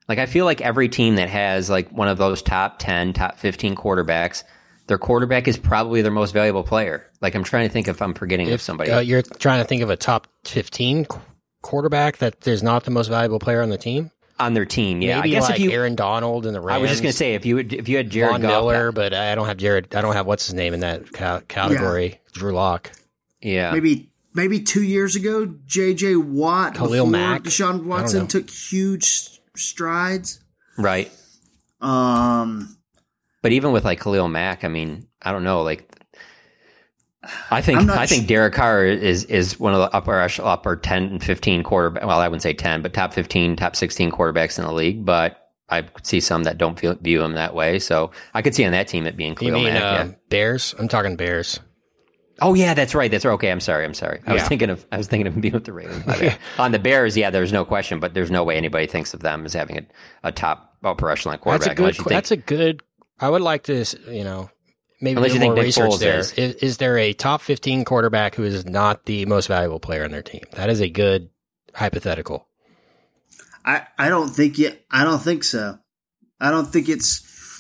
Like, I feel like every team that has like one of those top ten, top fifteen quarterbacks, their quarterback is probably their most valuable player. Like, I'm trying to think if I'm forgetting if, of somebody. Uh, you're trying to think of a top fifteen qu- quarterback that is not the most valuable player on the team? On their team, yeah. Maybe I guess like if you, Aaron Donald and the Rams. I was just going to say, if you would, if you had Jared Von Goff, Miller, but I don't have Jared. I don't have what's his name in that ca- category. Yeah. Drew Lock. Yeah. Maybe maybe two years ago, J J Watt, Khalil Mack, Deshaun Watson took huge strides. Right. Um, but even with like Khalil Mack, I mean, I don't know. Like, I think I think Derek Carr is is one of the upper upper ten and fifteen quarterback. Well, I wouldn't say ten, but top fifteen, top sixteen quarterbacks in the league. But I could see some that don't feel, view him that way. So I could see on that team it being Khalil you mean, Mack. Uh, yeah. Bears? I'm talking Bears. Oh yeah, that's right. That's right. Okay, I'm sorry. I'm sorry. I yeah. was thinking of I was thinking of being with the Ravens. On the Bears, yeah, there's no question, but there's no way anybody thinks of them as having a, a top upper echelon quarterback. That's a good. Think, that's a good. I would like to, you know, maybe unless do you think more Nick research Foles there. Is. Is, is there a top fifteen quarterback who is not the most valuable player on their team? That is a good hypothetical. I, I don't think yet. I don't think so. I don't think it's.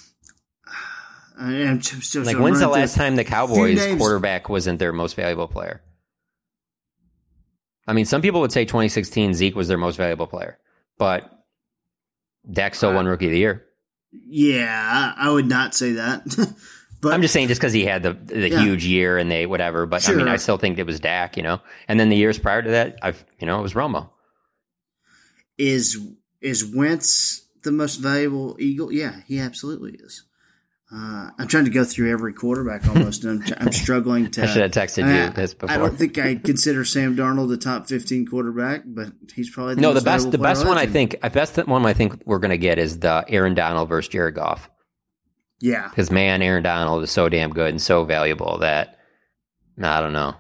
I am still like, when's the last time the Cowboys quarterback wasn't their most valuable player? I mean, some people would say twenty sixteen Zeke was their most valuable player, but Dak still won Rookie of the Year. Yeah, I, I would not say that. But I'm just saying, just because he had the the yeah. huge year and they whatever. But sure. I mean, I still think it was Dak, you know. And then the years prior to that, I've you know, it was Romo. Is is Wentz the most valuable Eagle? Yeah, he absolutely is. Uh, I'm trying to go through every quarterback almost, and I'm, I'm struggling to. I should have texted I, you this before. I don't think I consider Sam Darnold the top fifteen quarterback, but he's probably the no. most The best, the best one legend. I think, the best one I think we're going to get is the Aaron Donald versus Jared Goff. Yeah, because man, Aaron Donald is so damn good and so valuable that I don't know.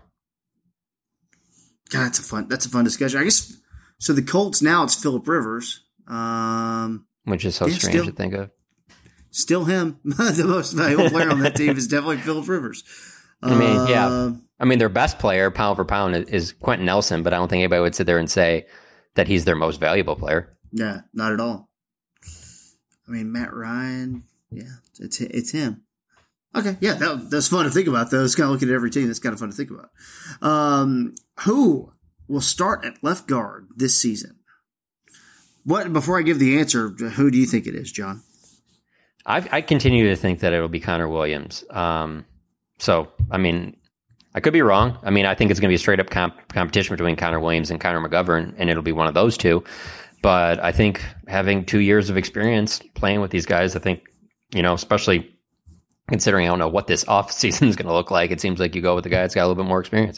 God, that's a fun. That's a fun discussion. I guess. So the Colts now it's Phillip Rivers, um, which is so yeah, strange still, to think of. Still him, the most valuable player on that team is definitely Phillip Rivers. I mean, uh, yeah. I mean, their best player, pound for pound, is, is Quentin Nelson, but I don't think anybody would sit there and say that he's their most valuable player. Yeah, not at all. I mean, Matt Ryan, yeah, it's it's him. Okay, yeah, that, that's fun to think about, though. It's kind of looking at every team. That's kind of fun to think about. Um, who will start at left guard this season? What? Before I give the answer, who do you think it is, John? I, I continue to think that it'll be Connor Williams. Um, so, I mean, I could be wrong. I mean, I think it's going to be a straight up comp- competition between Connor Williams and Connor McGovern, and it'll be one of those two. But I think having two years of experience playing with these guys, I think, you know, especially considering I don't know what this off season is going to look like, it seems like you go with the guy that's got a little bit more experience.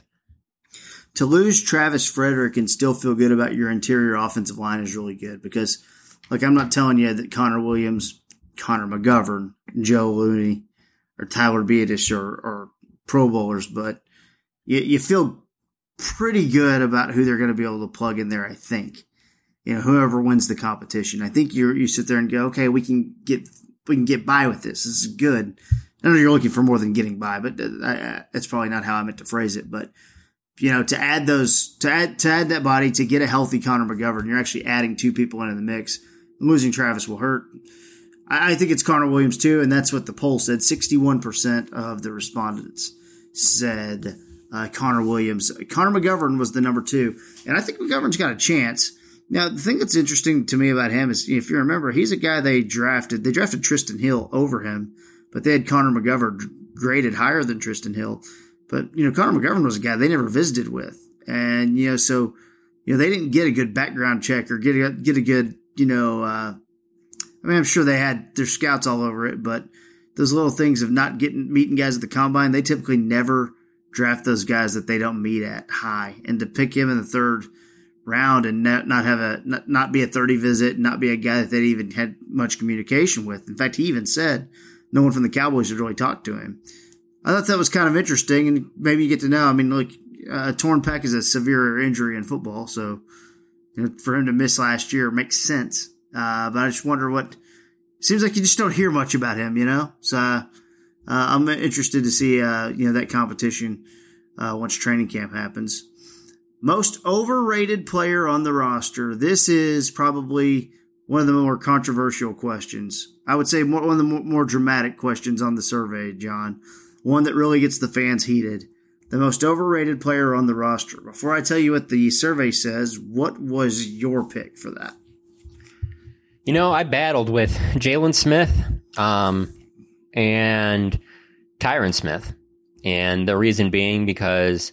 To lose Travis Frederick and still feel good about your interior offensive line is really good because, like, I'm not telling you that Connor Williams, Connor McGovern, Joe Looney, or Tyler Beatis are, are Pro Bowlers, but you, you feel pretty good about who they're going to be able to plug in there, I think. You know, whoever wins the competition. I think you you sit there and go, okay, we can get we can get by with this. This is good. I know you're looking for more than getting by, but I, that's probably not how I meant to phrase it. But you know, to add those, to add to add that body, to get a healthy Connor McGovern, you're actually adding two people into the mix. Losing Travis will hurt. I, I think it's Connor Williams too, and that's what the poll said. sixty-one percent of the respondents said uh, Connor Williams. Connor McGovern was the number two, and I think McGovern's got a chance. Now, the thing that's interesting to me about him is, if you remember, he's a guy they drafted. They drafted Tristan Hill over him, but they had Connor McGovern graded higher than Tristan Hill. But, you know, Connor McGovern was a guy they never visited with. And, you know, so, you know, they didn't get a good background check or get a, get a good, you know, uh, I mean, I'm sure they had their scouts all over it, but those little things of not getting, meeting guys at the combine, they typically never draft those guys that they don't meet at high. And to pick him in the third round and not, not have a, not, not be a thirty visit, not be a guy that they even had much communication with. In fact, he even said no one from the Cowboys had really talked to him. I thought that was kind of interesting, and maybe you get to know. I mean, like a torn pec is a severe injury in football, so you know, for him to miss last year makes sense. Uh, but I just wonder what seems like you just don't hear much about him, you know. So uh, I'm interested to see uh, you know that competition uh, once training camp happens. Most overrated player on the roster. This is probably one of the more controversial questions. I would say more, one of the more, more dramatic questions on the survey, John. One that really gets the fans heated. The most overrated player on the roster. Before I tell you what the survey says, what was your pick for that? You know, I battled with Jalen Smith um, and Tyron Smith. And the reason being because,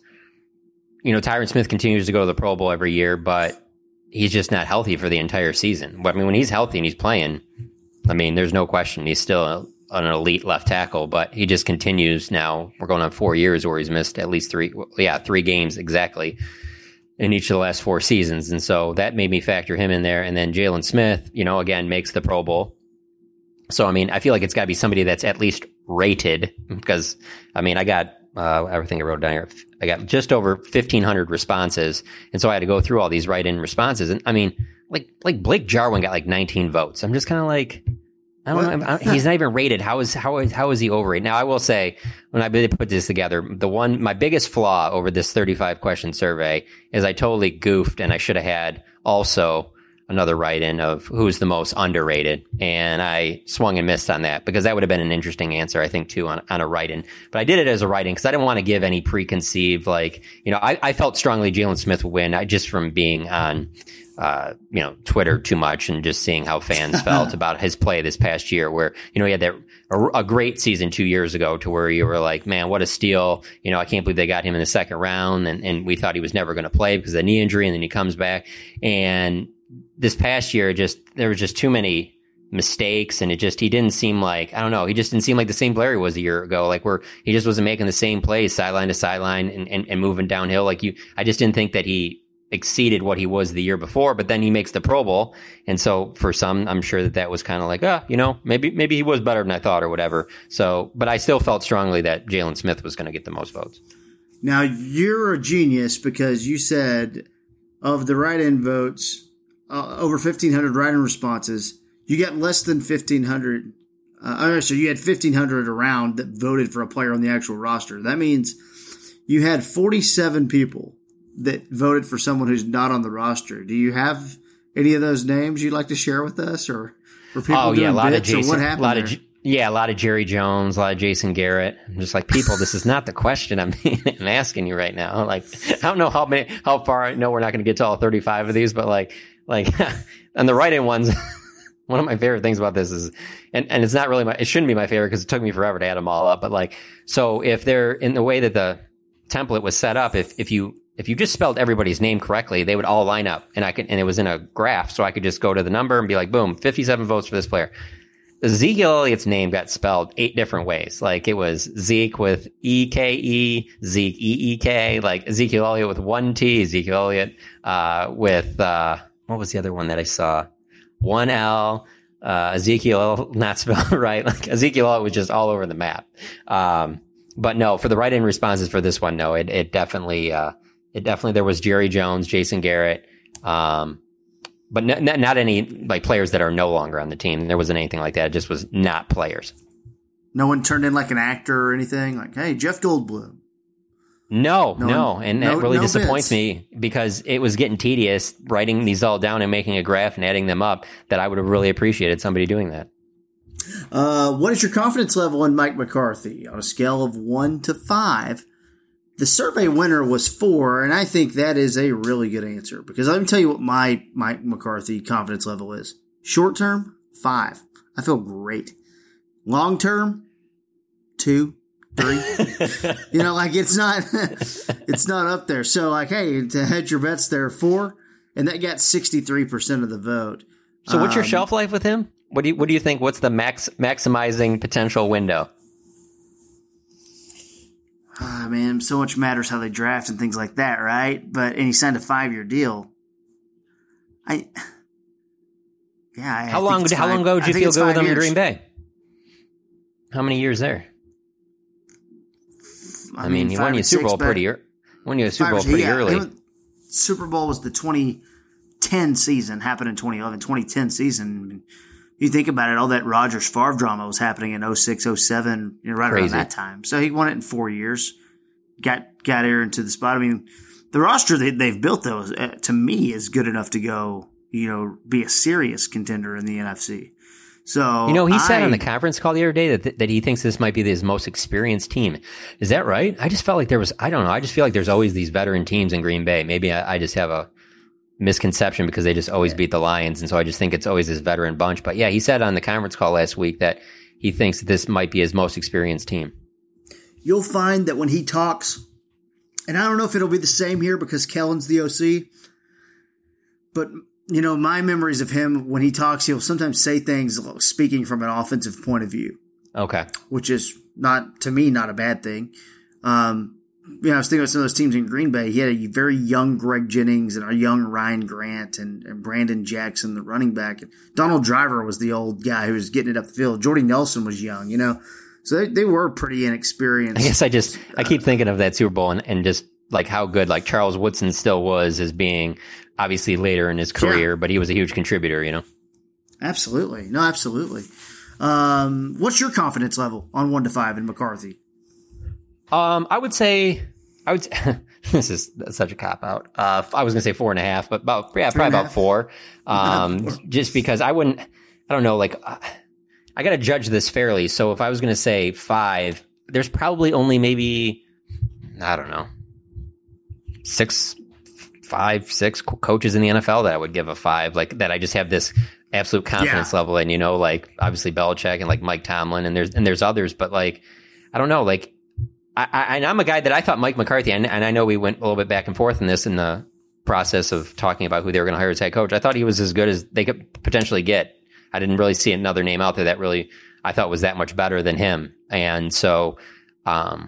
you know, Tyron Smith continues to go to the Pro Bowl every year, but he's just not healthy for the entire season. I mean, when he's healthy and he's playing, I mean, there's no question he's still an elite left tackle, but he just continues now. We're going on four years where he's missed at least three, yeah, three games exactly in each of the last four seasons. And so that made me factor him in there. And then Jalen Smith, you know, again, makes the Pro Bowl. So, I mean, I feel like it's got to be somebody that's at least rated because, I mean, I got, uh, everything I wrote down here, I got just over fifteen hundred responses. And so I had to go through all these write-in responses. And I mean, like, like Blake Jarwin got like nineteen votes. I'm just kind of like, I don't what? know. He's not even rated. How is how is how is he overrated? Now I will say, when I really put this together, the one my biggest flaw over this thirty-five question survey is I totally goofed, and I should have had also another write-in of who's the most underrated, and I swung and missed on that because that would have been an interesting answer, I think, too, on on a write-in. But I did it as a write-in because I didn't want to give any preconceived, like, you know, I, I felt strongly Jalen Smith would win, I, just from being on. Uh, you know, Twitter too much and just seeing how fans felt about his play this past year where, you know, he had that a, a great season two years ago to where you were like, man, what a steal. You know, I can't believe they got him in the second round and, and we thought he was never going to play because of the knee injury and then he comes back. And this past year, just, there was just too many mistakes and it just, he didn't seem like, I don't know, he just didn't seem like the same player he was a year ago, like where he just wasn't making the same plays sideline to sideline and, and, and moving downhill. Like you, I just didn't think that he exceeded what he was the year before, but then he makes the Pro Bowl. And so for some, I'm sure that that was kind of like, ah, you know, maybe, maybe he was better than I thought or whatever. So, but I still felt strongly that Jalen Smith was going to get the most votes. Now you're a genius because you said of the write-in votes, uh, over fifteen hundred write-in responses, you got less than fifteen hundred. Uh, so you had fifteen hundred around that voted for a player on the actual roster. That means you had forty-seven people that voted for someone who's not on the roster. Do you have any of those names you'd like to share with us, or were people oh, doing yeah, a lot bits, of Jason, or what happened a lot there? Of, yeah, a lot of Jerry Jones, a lot of Jason Garrett. I'm just like, people, this is not the question I'm, I'm asking you right now. Like, I don't know how many, how far I know we're not going to get to all thirty-five of these, but like, like, and the write-in ones. One of my favorite things about this is, and, and it's not really my, it shouldn't be my favorite because it took me forever to add them all up. But like, so if they're in the way that the template was set up, if, if you, if you just spelled everybody's name correctly, they would all line up and I could, and it was in a graph. So I could just go to the number and be like, boom, fifty-seven votes for this player. Ezekiel Elliott's name got spelled eight different ways. Like it was Zeke with E K E, Zeke E E K, like Ezekiel Elliott with one T, Ezekiel Elliott, uh, with, uh, what was the other one that I saw? One L, uh, Ezekiel not spelled right. Like Ezekiel Elliott was just all over the map. Um, but no, for the write-in responses for this one, no, it, it definitely, uh, It definitely, there was Jerry Jones, Jason Garrett, um, but n- n- not any like players that are no longer on the team. There wasn't anything like that. It just was not players. No one turned in like an actor or anything like, hey, Jeff Goldblum. No, no, no. one, And no, that really no disappoints bits. me because it was getting tedious writing these all down and making a graph and adding them up that I would have really appreciated somebody doing that. Uh, what is your confidence level in Mike McCarthy on a scale of one to five? The survey winner was four, and I think that is a really good answer because let me tell you what my Mike McCarthy confidence level is. Short term, five. I feel great. Long term, two, three. You know, like it's not, it's not up there. So like, hey, to hedge your bets there, four, and that got sixty-three percent of the vote. So what's your Um, shelf life with him? What do you, what do you think? What's the max maximizing potential window? Ah, man, so much matters how they draft and things like that, right? But and he signed a five-year deal. I, yeah. I, How I long? think it's How five- long ago I did you think feel it's good with five him in years. Green Bay? How many years there? I, mean, he five won you or a Super six, Bowl but pretty early. Won you a Super five or Bowl six- pretty yeah, early. it was- Super Bowl was the twenty ten season, happened in twenty eleven, twenty ten season. You think about it, all that Rodgers Favre drama was happening in oh six, oh seven, you know, right Crazy. around that time. So he won it in four years. Got got here into the spot. I mean, the roster they, they've built, though, is, uh, to me, is good enough to go, you know, be a serious contender in the N F C. So, you know, he said I, on the conference call the other day that that he thinks this might be his most experienced team. Is that right? I just felt like there was, I don't know. I just feel like there's always these veteran teams in Green Bay. Maybe I, I just have a misconception because they just always beat the Lions. And so I just think it's always this veteran bunch. But yeah, he said on the conference call last week that he thinks that this might be his most experienced team. You'll find that when he talks, and I don't know if it'll be the same here because Kellen's the O C, but you know, my memories of him, when he talks, he'll sometimes say things speaking from an offensive point of view. Okay. Which is not, to me, not a bad thing. Um, you know, I was thinking of some of those teams in Green Bay. He had a very young Greg Jennings and a young Ryan Grant and, and Brandon Jackson, the running back. And Donald Driver was the old guy who was getting it up the field. Jordy Nelson was young, you know. So they, they were pretty inexperienced. I guess I just, I keep thinking of that Super Bowl and, and just like how good like Charles Woodson still was as being obviously later in his career, yeah. But he was a huge contributor, you know? Absolutely. No, absolutely. Um, what's your confidence level on one to five in McCarthy? Um, I would say, I would, this is such a cop out. Uh, I was going to say four and a half, but about, yeah, probably about four. Um, just because I wouldn't, I don't know, like, uh, I got to judge this fairly. So if I was going to say five, there's probably only maybe, I don't know, six, five, six coaches in the N F L that I would give a five, like that I just have this absolute confidence yeah. level in, you know, like obviously Belichick and like Mike Tomlin and there's, and there's others, but like, I don't know, like I, I and I'm a guy that I thought Mike McCarthy, and, and I know we went a little bit back and forth in this in the process of talking about who they were going to hire as head coach. I thought he was as good as they could potentially get. I didn't really see another name out there that really I thought was that much better than him. And so, um,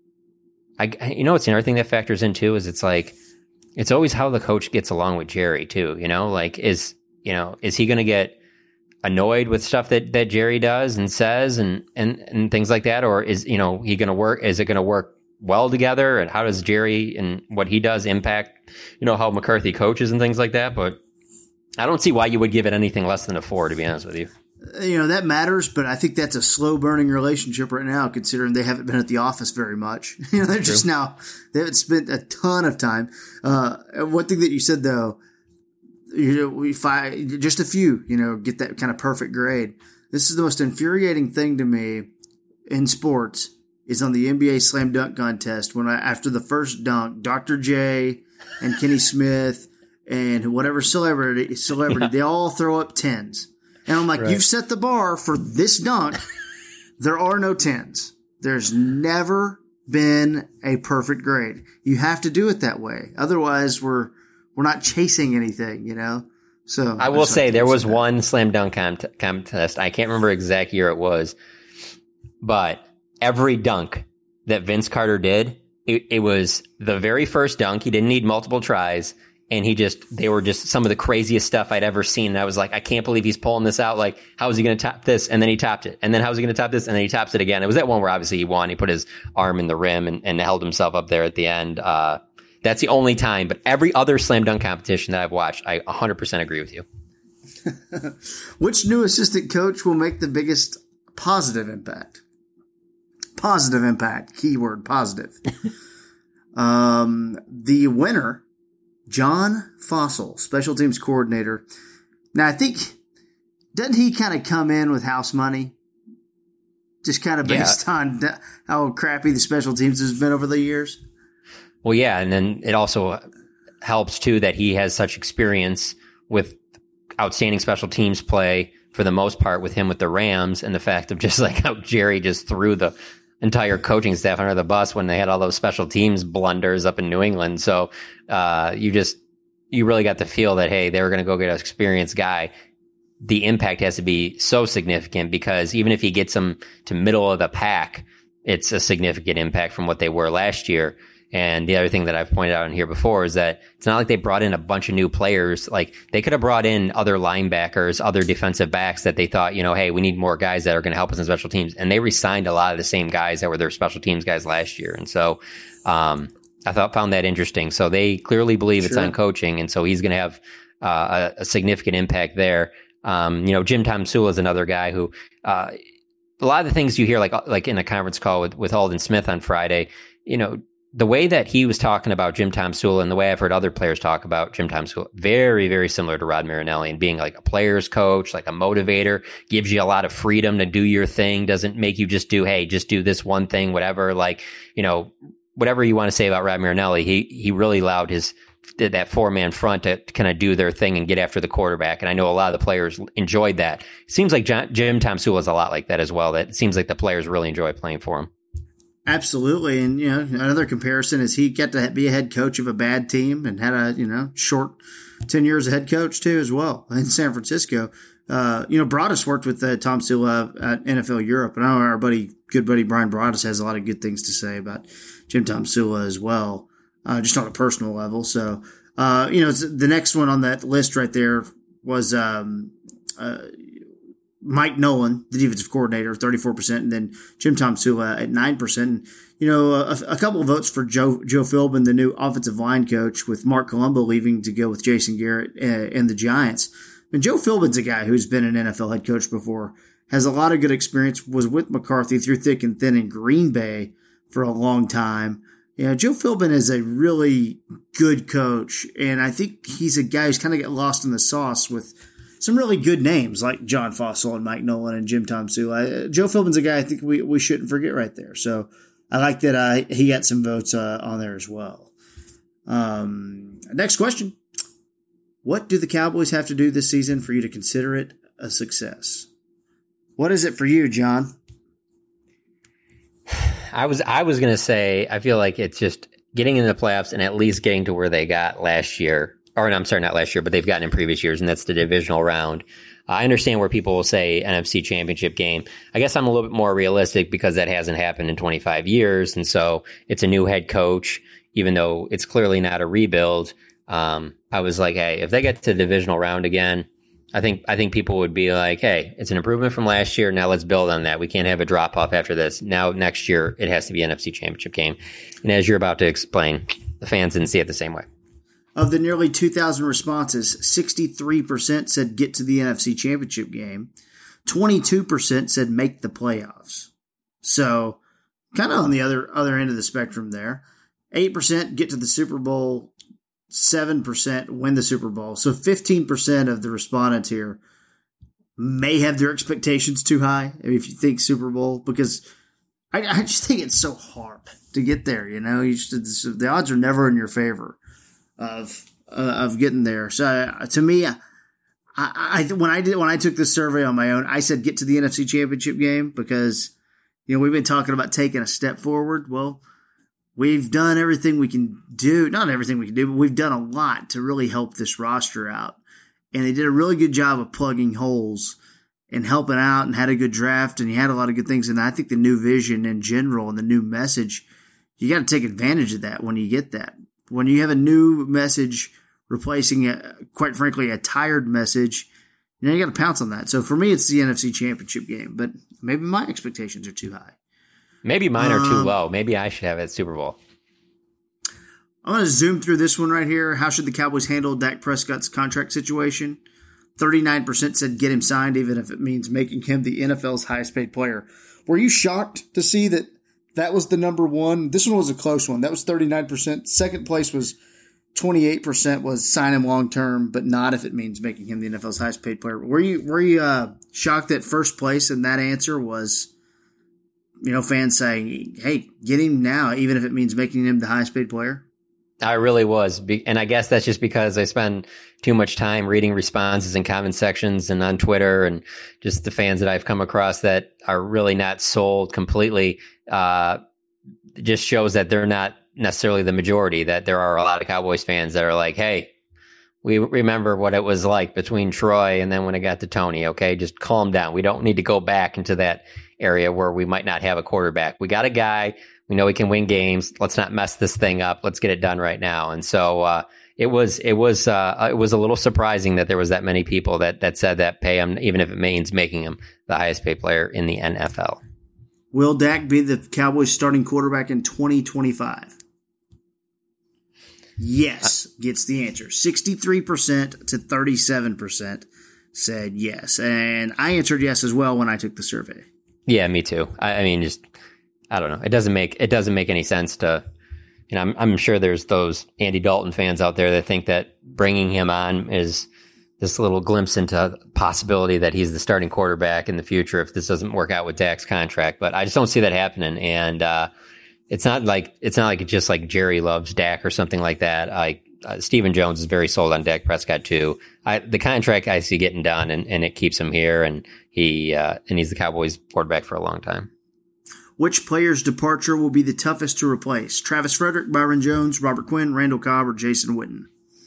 I, you know, it's another thing that factors in too, is it's like, it's always how the coach gets along with Jerry too, you know, like is, you know, is he going to get annoyed with stuff that, that Jerry does and says and, and, and things like that? Or is, you know, he going to work, is it going to work well together? And how does Jerry and what he does impact, you know, how McCarthy coaches and things like that? But I don't see why you would give it anything less than a four, to be honest with you. You know, that matters, but I think that's a slow-burning relationship right now, considering they haven't been at the office very much. You know, they're True. just now, they haven't spent a ton of time. Uh, one thing that you said, though, you know, we find just a few, you know, get that kind of perfect grade. This is the most infuriating thing to me in sports is on the N B A slam dunk contest when I, after the first dunk, Doctor J and Kenny Smith and whatever celebrity, celebrity, yeah. they all throw up tens. And I'm like, right. You've set the bar for this dunk. There are no tens. There's never been a perfect grade. You have to do it that way. Otherwise, we're we're not chasing anything, you know? So I will say there was one slam dunk cont- contest. I can't remember exact year it was, but every dunk that Vince Carter did, it, it was the very first dunk. He didn't need multiple tries. And he just, they were just some of the craziest stuff I'd ever seen. And I was like, I can't believe he's pulling this out. Like, how is he going to top this? And then he topped it. And then how is he going to top this? And then he tops it again. It was that one where obviously he won. He put his arm in the rim and, and held himself up there at the end. Uh, that's the only time. But every other slam dunk competition that I've watched, I one hundred percent agree with you. Which new assistant coach will make the biggest positive impact? Positive impact. Keyword positive. um, the winner, John Fossil, special teams coordinator. Now, I think, doesn't he kind of come in with house money? Just kind of based yeah. on how crappy the special teams has been over the years? Well, yeah, and then it also helps, too, that he has such experience with outstanding special teams play, for the most part, with him with the Rams, and the fact of just like how Jerry just threw the entire coaching staff under the bus when they had all those special teams blunders up in New England. So uh, you just, you really got to feel that, hey, they were going to go get an experienced guy. The impact has to be so significant because even if he gets them to middle of the pack, it's a significant impact from what they were last year. And the other thing that I've pointed out in here before is that it's not like they brought in a bunch of new players. Like they could have brought in other linebackers, other defensive backs that they thought, you know, hey, we need more guys that are going to help us in special teams. And they re-signed a lot of the same guys that were their special teams guys last year. And so, um, I thought, found that interesting. So they clearly believe sure. it's on coaching. And so he's going to have, uh, a, a significant impact there. Um, you know, Jim Tomsula is another guy who, uh, a lot of the things you hear, like, like in a conference call with, with Aldon Smith on Friday, you know, the way that he was talking about Jim Tomsula and the way I've heard other players talk about Jim Tomsula, very, very similar to Rod Marinelli and being like a player's coach, like a motivator, gives you a lot of freedom to do your thing, doesn't make you just do, hey, just do this one thing, whatever. Like, you know, whatever you want to say about Rod Marinelli, he, he really allowed his, that four-man front to kind of do their thing and get after the quarterback. And I know a lot of the players enjoyed that. It seems like John, Jim Tomsula is a lot like that as well. That it seems like the players really enjoy playing for him. Absolutely. And, you know, another comparison is he got to be a head coach of a bad team and had a, you know, short ten years as head coach too, as well in San Francisco. Uh, you know, Broadus worked with uh, Tomsula at N F L Europe. And I know our buddy, good buddy, Brian Broadus has a lot of good things to say about Jim Tomsula as well, uh, just on a personal level. So, uh, you know, it's, the next one on that list right there was, um, uh, Mike Nolan, the defensive coordinator, thirty-four percent, and then Jim Tomsula at nine percent. And, you know, a, a couple of votes for Joe Joe Philbin, the new offensive line coach, with Mark Colombo leaving to go with Jason Garrett uh, and the Giants. And Joe Philbin's a guy who's been an N F L head coach before, has a lot of good experience, was with McCarthy through thick and thin in Green Bay for a long time. You know, Joe Philbin is a really good coach, and I think he's a guy who's kind of got lost in the sauce with some really good names like John Fossil and Mike Nolan and Jim Tomsula. Uh, Joe Philbin's a guy I think we, we shouldn't forget right there. So I like that uh, he got some votes uh, on there as well. Um, next question. What do the Cowboys have to do this season for you to consider it a success? What is it for you, John? I was I was going to say, I feel like it's just getting into the playoffs and at least getting to where they got last year. Or I'm sorry, not last year, but they've gotten in previous years, and that's the divisional round. Uh, I understand where people will say N F C Championship game. I guess I'm a little bit more realistic because that hasn't happened in twenty-five years, and so it's a new head coach, even though it's clearly not a rebuild. Um, I was like, hey, if they get to the divisional round again, I think I think people would be like, hey, it's an improvement from last year. Now let's build on that. We can't have a drop off after this. Now next year it has to be N F C Championship game. And as you're about to explain, the fans didn't see it the same way. Of the nearly two thousand responses, sixty-three percent said get to the N F C Championship game. twenty-two percent said make the playoffs. So kind of on the other other end of the spectrum there. eight percent get to the Super Bowl. seven percent win the Super Bowl. So fifteen percent of the respondents here may have their expectations too high if you think Super Bowl, because I, I just think it's so hard to get there. You know, you just, the odds are never in your favor of uh, of getting there. So uh, to me, I, I when I did when I took this survey on my own, I said get to the N F C Championship game because, you know, we've been talking about taking a step forward. Well, we've done everything we can do. Not everything we can do, but we've done a lot to really help this roster out. And they did a really good job of plugging holes and helping out and had a good draft, and you had a lot of good things. And I think the new vision in general and the new message, you got to take advantage of that when you get that. When you have a new message replacing, a, quite frankly, a tired message, you know, you got to pounce on that. So for me, it's the N F C Championship game, but maybe my expectations are too high. Maybe mine are too um, low. Maybe I should have it at Super Bowl. I'm going to zoom through this one right here. How should the Cowboys handle Dak Prescott's contract situation? thirty-nine percent said get him signed, even if it means making him the N F L's highest paid player. Were you shocked to see that that was the number one? This one was a close one. That was thirty-nine percent. Second place was twenty-eight percent was sign him long term, but not if it means making him the N F L's highest paid player. Were you were you uh, shocked that first place and that answer was, you know, fans saying, hey, get him now, even if it means making him the highest paid player? I really was. And I guess that's just because I spend too much time reading responses in comment sections and on Twitter, and just the fans that I've come across that are really not sold completely. Uh, it just shows that they're not necessarily the majority, that there are a lot of Cowboys fans that are like, hey, we remember what it was like between Troy and then when it got to Tony. Okay, just calm down. We don't need to go back into that area where we might not have a quarterback. We got a guy. We know he can win games. Let's not mess this thing up. Let's get it done right now. And so uh, it was it was uh, it was a little surprising that there was that many people that that said that pay him, even if it means making him the highest paid player in the N F L. Will Dak be the Cowboys' starting quarterback in twenty twenty-five? Yes, gets the answer. sixty-three percent to thirty-seven percent said yes. And I answered yes as well when I took the survey. Yeah, me too. I, I mean, just I don't know. It doesn't make it doesn't make any sense to you know, I'm, I'm sure there's those Andy Dalton fans out there that think that bringing him on is this little glimpse into possibility that he's the starting quarterback in the future if this doesn't work out with Dak's contract. But I just don't see that happening. And uh, it's not like it's not like it's just like Jerry loves Dak or something like that. I uh, Stephen Jones is very sold on Dak Prescott too. I, the contract I see getting done, and, and it keeps him here, and he uh, and he's the Cowboys quarterback for a long time. Which player's departure will be the toughest to replace? Travis Frederick, Byron Jones, Robert Quinn, Randall Cobb, or Jason Witten?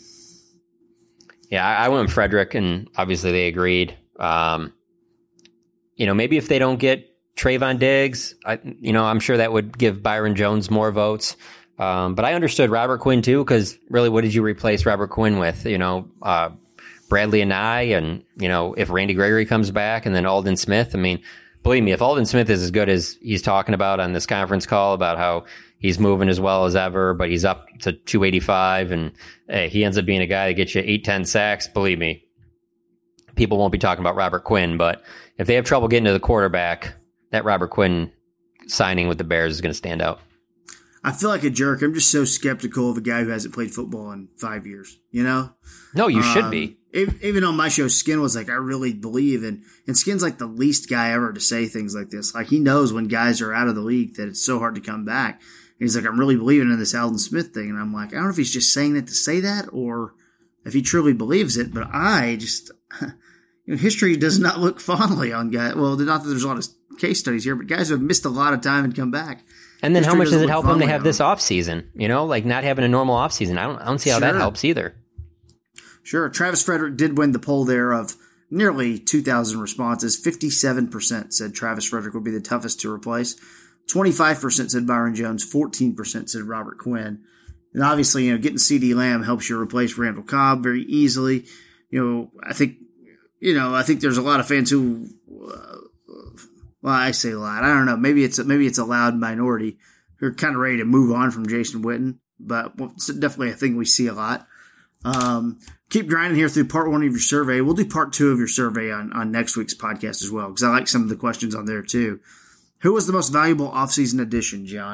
Yeah, I, I went with Frederick, and obviously they agreed. Um, you know, maybe if they don't get Trayvon Diggs, I, you know, I'm sure that would give Byron Jones more votes. Um, but I understood Robert Quinn too, because really, what did you replace Robert Quinn with? You know, uh, Bradley and I, and you know, if Randy Gregory comes back, and then Aldon Smith. I mean, believe me, if Aldon Smith is as good as he's talking about on this conference call about how he's moving as well as ever, but he's up to two eighty-five, and hey, he ends up being a guy that gets you eight, ten sacks, believe me, people won't be talking about Robert Quinn. But if they have trouble getting to the quarterback, that Robert Quinn signing with the Bears is going to stand out. I feel like a jerk. I'm just so skeptical of a guy who hasn't played football in five years, you know? No, you um, should be. Even on my show, Skin was like, I really believe in, and Skin's like the least guy ever to say things like this. Like, he knows when guys are out of the league that it's so hard to come back. And he's like, I'm really believing in this Aldon Smith thing. And I'm like, I don't know if he's just saying that to say that or if he truly believes it, but I just, you know, history does not look fondly on guys. Well, not that there's a lot of case studies here, but guys who have missed a lot of time and come back. And then history how much does it help them to have on. this offseason? You know, like not having a normal offseason. I don't, I don't see how Sure. that helps either. Sure. Travis Frederick did win the poll there of nearly two thousand responses. fifty-seven percent said Travis Frederick would be the toughest to replace. twenty-five percent said Byron Jones. fourteen percent said Robert Quinn. And obviously, you know, getting CeeDee Lamb helps you replace Randall Cobb very easily. You know, I think, you know, I think there's a lot of fans who, uh, well, I say a lot. I don't know. Maybe it's a, maybe it's a loud minority who are kind of ready to move on from Jason Witten, but well, it's definitely a thing we see a lot. Um, keep grinding here through part one of your survey. We'll do part two of your survey on, on next week's podcast as well, because I like some of the questions on there too. Who was the most valuable offseason addition, John?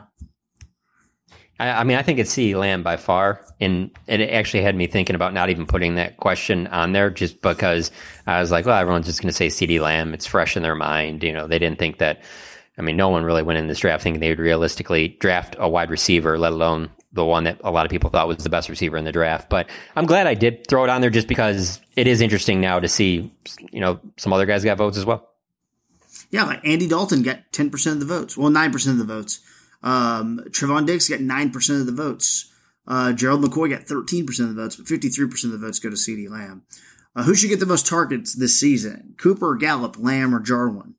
I, I mean, I think it's CeeDee Lamb by far, and, and it actually had me thinking about not even putting that question on there, just because I was like, well, everyone's just going to say CeeDee Lamb. It's fresh in their mind. You know, they didn't think that. I mean, no one really went in this draft thinking they would realistically draft a wide receiver, let alone the one that a lot of people thought was the best receiver in the draft. But I'm glad I did throw it on there just because it is interesting now to see, you know, some other guys got votes as well. Yeah, like Andy Dalton got ten percent of the votes. Well, nine percent of the votes. Um, Trevon Diggs got nine percent of the votes. Uh, Gerald McCoy got thirteen percent of the votes, but fifty-three percent of the votes go to CeeDee Lamb. Uh, who should get the most targets this season? Cooper, Gallup, Lamb, or Jarwin?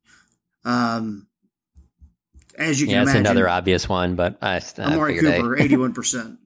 Um, as you can yeah, imagine. that's another obvious one, but I, I Amari figured Cooper, I, eighty-one percent.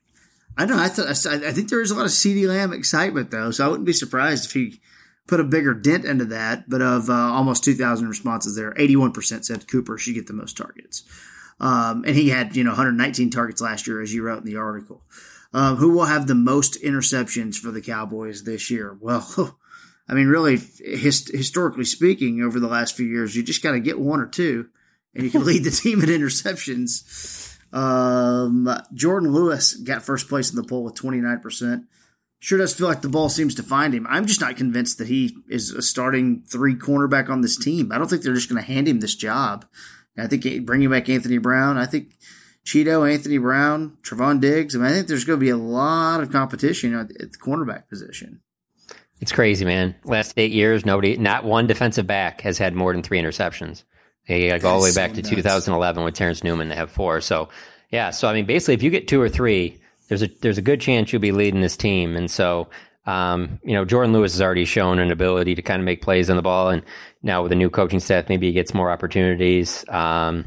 I don't know. I, th- I think there is a lot of CeeDee Lamb excitement, though, so I wouldn't be surprised if he put a bigger dent into that. But of uh, almost two thousand responses there, eighty-one percent said Cooper should get the most targets. Um, and he had, you know, one hundred nineteen targets last year, as you wrote in the article. Um, who will have the most interceptions for the Cowboys this year? Well, I mean, really, hist- historically speaking, over the last few years, you just got to get one or two, and you can lead the team in interceptions. Um, Jordan Lewis got first place in the poll with twenty-nine percent. Sure does feel like the ball seems to find him. I'm just not convinced that he is a starting three cornerback on this team. I don't think they're just going to hand him this job. I think bringing back Anthony Brown, I think Cheeto, Anthony Brown, Trevon Diggs. I mean, I think there's going to be a lot of competition at the cornerback position. It's crazy, man. Last eight years, nobody, not one defensive back has had more than three interceptions. They got go all the way back so to nuts. two thousand eleven with Terrence Newman to have four. So, yeah. So, I mean, basically, if you get two or three, there's a there's a good chance you'll be leading this team. And so, um, you know, Jordan Lewis has already shown an ability to kind of make plays on the ball, and now with a new coaching staff, maybe he gets more opportunities. Um,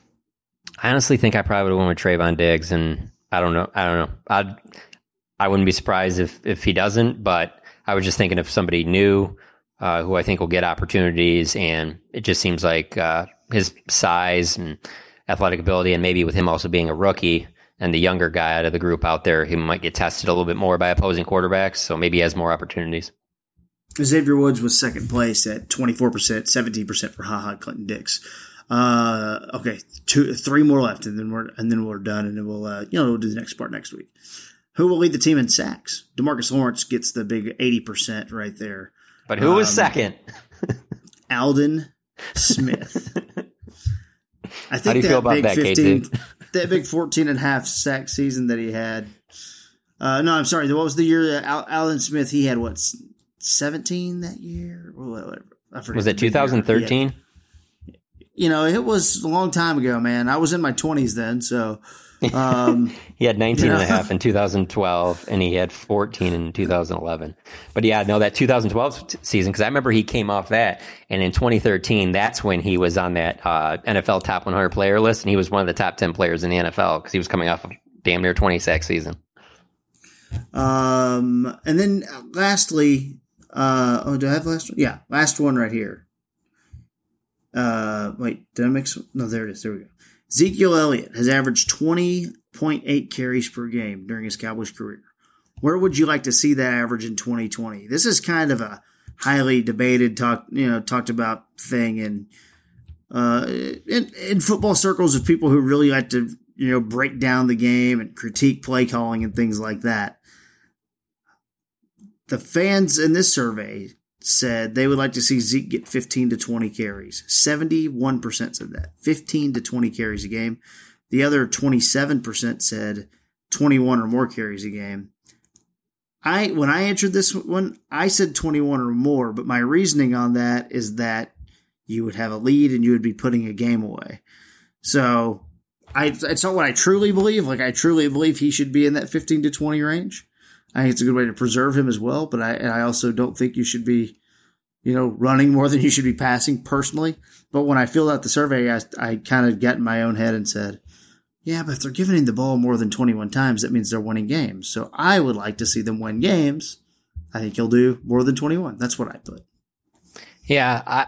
I honestly think I probably would have went with Trayvon Diggs, and I don't know. I don't know. I'd, I wouldn't be surprised if, if he doesn't, but I was just thinking of somebody new uh, who I think will get opportunities, and it just seems like uh, his size and athletic ability, and maybe with him also being a rookie and the younger guy out of the group out there, he might get tested a little bit more by opposing quarterbacks, so maybe he has more opportunities. Xavier Woods was second place at twenty-four percent, seventeen percent for HaHa Clinton Dix. Uh, okay, two, three more left, and then we're and then we're done, and then we'll uh, you know we'll do the next part next week. Who will lead the team in sacks? DeMarcus Lawrence gets the big eighty percent right there. But who was um, second? Aldon Smith. I think How do you that feel about big that, fifteen, K T? that big fourteen and a half sack season that he had. Uh, no, I'm sorry. What was the year that Al- Aldon Smith? He had what, seventeen that year? Whatever. I forget. Was it two thousand thirteen? You know, it was a long time ago, man. I was in my twenties then, so. Um, he had nineteen you know. and a half in two thousand twelve, and he had fourteen in two thousand eleven. But yeah, no, that two thousand twelve t- season, because I remember he came off that, and in twenty thirteen, that's when he was on that uh, N F L top one hundred player list, and he was one of the top ten players in the N F L because he was coming off of damn near twenty sack season. Um, and then lastly, uh, oh, do I have last one? Yeah, last one right here. Uh, wait, did I mix? No, there it is. There we go. Ezekiel Elliott has averaged twenty point eight carries per game during his Cowboys career. Where would you like to see that average in twenty twenty? This is kind of a highly debated, talk, you know, talked about thing in, uh, in, in football circles of people who really like to, you know, break down the game and critique play calling and things like that. The fans in this survey said they would like to see Zeke get fifteen to twenty carries. seventy-one percent said that. fifteen to twenty carries a game. The other twenty-seven percent said twenty-one or more carries a game. I when I answered this one, I said twenty-one or more, but my reasoning on that is that you would have a lead and you would be putting a game away. So I it's not what I truly believe. Like I truly believe he should be in that fifteen to twenty range. I think it's a good way to preserve him as well, but I and I also don't think you should be, you know, running more than you should be passing personally. But when I filled out the survey, I, I kind of got in my own head and said, yeah, but if they're giving him the ball more than twenty-one times, that means they're winning games. So I would like to see them win games. I think he'll do more than twenty-one. That's what I put. Yeah, I,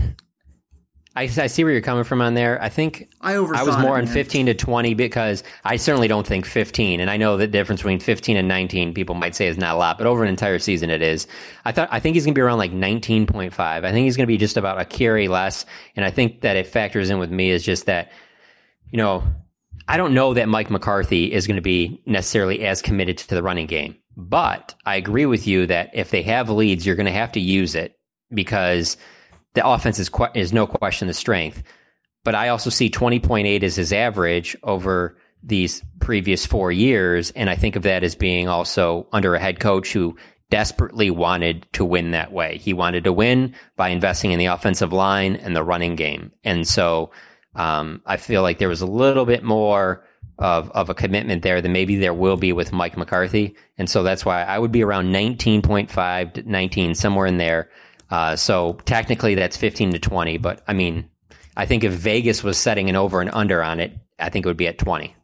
I, I see where you're coming from on there. I think I overthought I was more it, on man. fifteen to twenty because I certainly don't think fifteen, and I know the difference between fifteen and nineteen, people might say is not a lot, but over an entire season it is. I thought I think he's going to be around like nineteen point five. I think he's going to be just about a carry less, and I think that it factors in with me is just that, you know, I don't know that Mike McCarthy is going to be necessarily as committed to the running game, but I agree with you that if they have leads, you're going to have to use it because the offense is qu- is no question the strength. But I also see twenty point eight as his average over these previous four years, and I think of that as being also under a head coach who desperately wanted to win that way. He wanted to win by investing in the offensive line and the running game. And so um, I feel like there was a little bit more of, of a commitment there than maybe there will be with Mike McCarthy. And so that's why I would be around nineteen point five to nineteen, somewhere in there. Uh, so technically that's fifteen to twenty, but I mean, I think if Vegas was setting an over and under on it, I think it would be at twenty.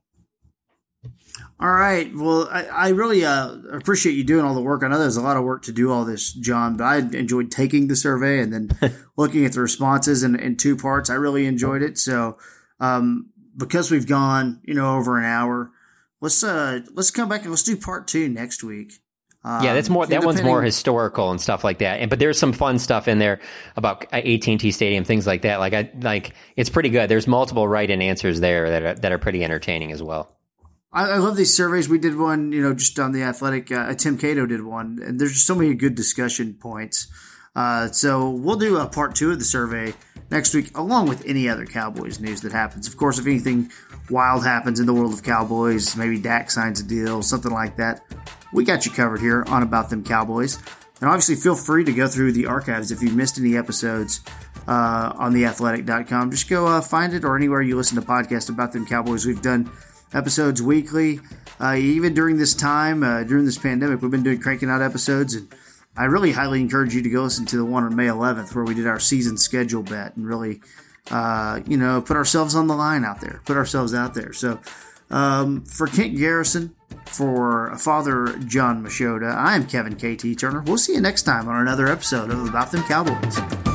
All right. Well, I, I really uh, appreciate you doing all the work. I know there's a lot of work to do all this, John, but I enjoyed taking the survey and then looking at the responses in, in two parts. I really enjoyed it. So um, because we've gone, you know, over an hour, let's uh, let's come back and let's do part two next week. Um, yeah, that's more. That one's depending- more historical and stuff like that. And but there's some fun stuff in there about A T and T Stadium, things like that. Like I like, it's pretty good. There's multiple right-in answers there that are, that are pretty entertaining as well. I, I love these surveys. We did one, you know, just on the Athletic. Uh, Tim Cato did one, and there's just so many good discussion points. Uh, so we'll do a part two of the survey next week, along with any other Cowboys news that happens. Of course, if anything wild happens in the world of Cowboys, maybe Dak signs a deal, something like that, we got you covered here on About Them Cowboys. And obviously, feel free to go through the archives if you missed any episodes uh, on the athletic dot com. Just go uh, find it, or anywhere you listen to podcasts About Them Cowboys. We've done episodes weekly. Uh, even during this time, uh, during this pandemic, we've been doing cranking out episodes. And I really highly encourage you to go listen to the one on May eleventh where we did our season schedule bet and really, uh, you know, put ourselves on the line out there, put ourselves out there. So um, for Kent Garrison, for Father John Machota, I'm Kevin K T Turner. We'll see you next time on another episode of About Them Cowboys.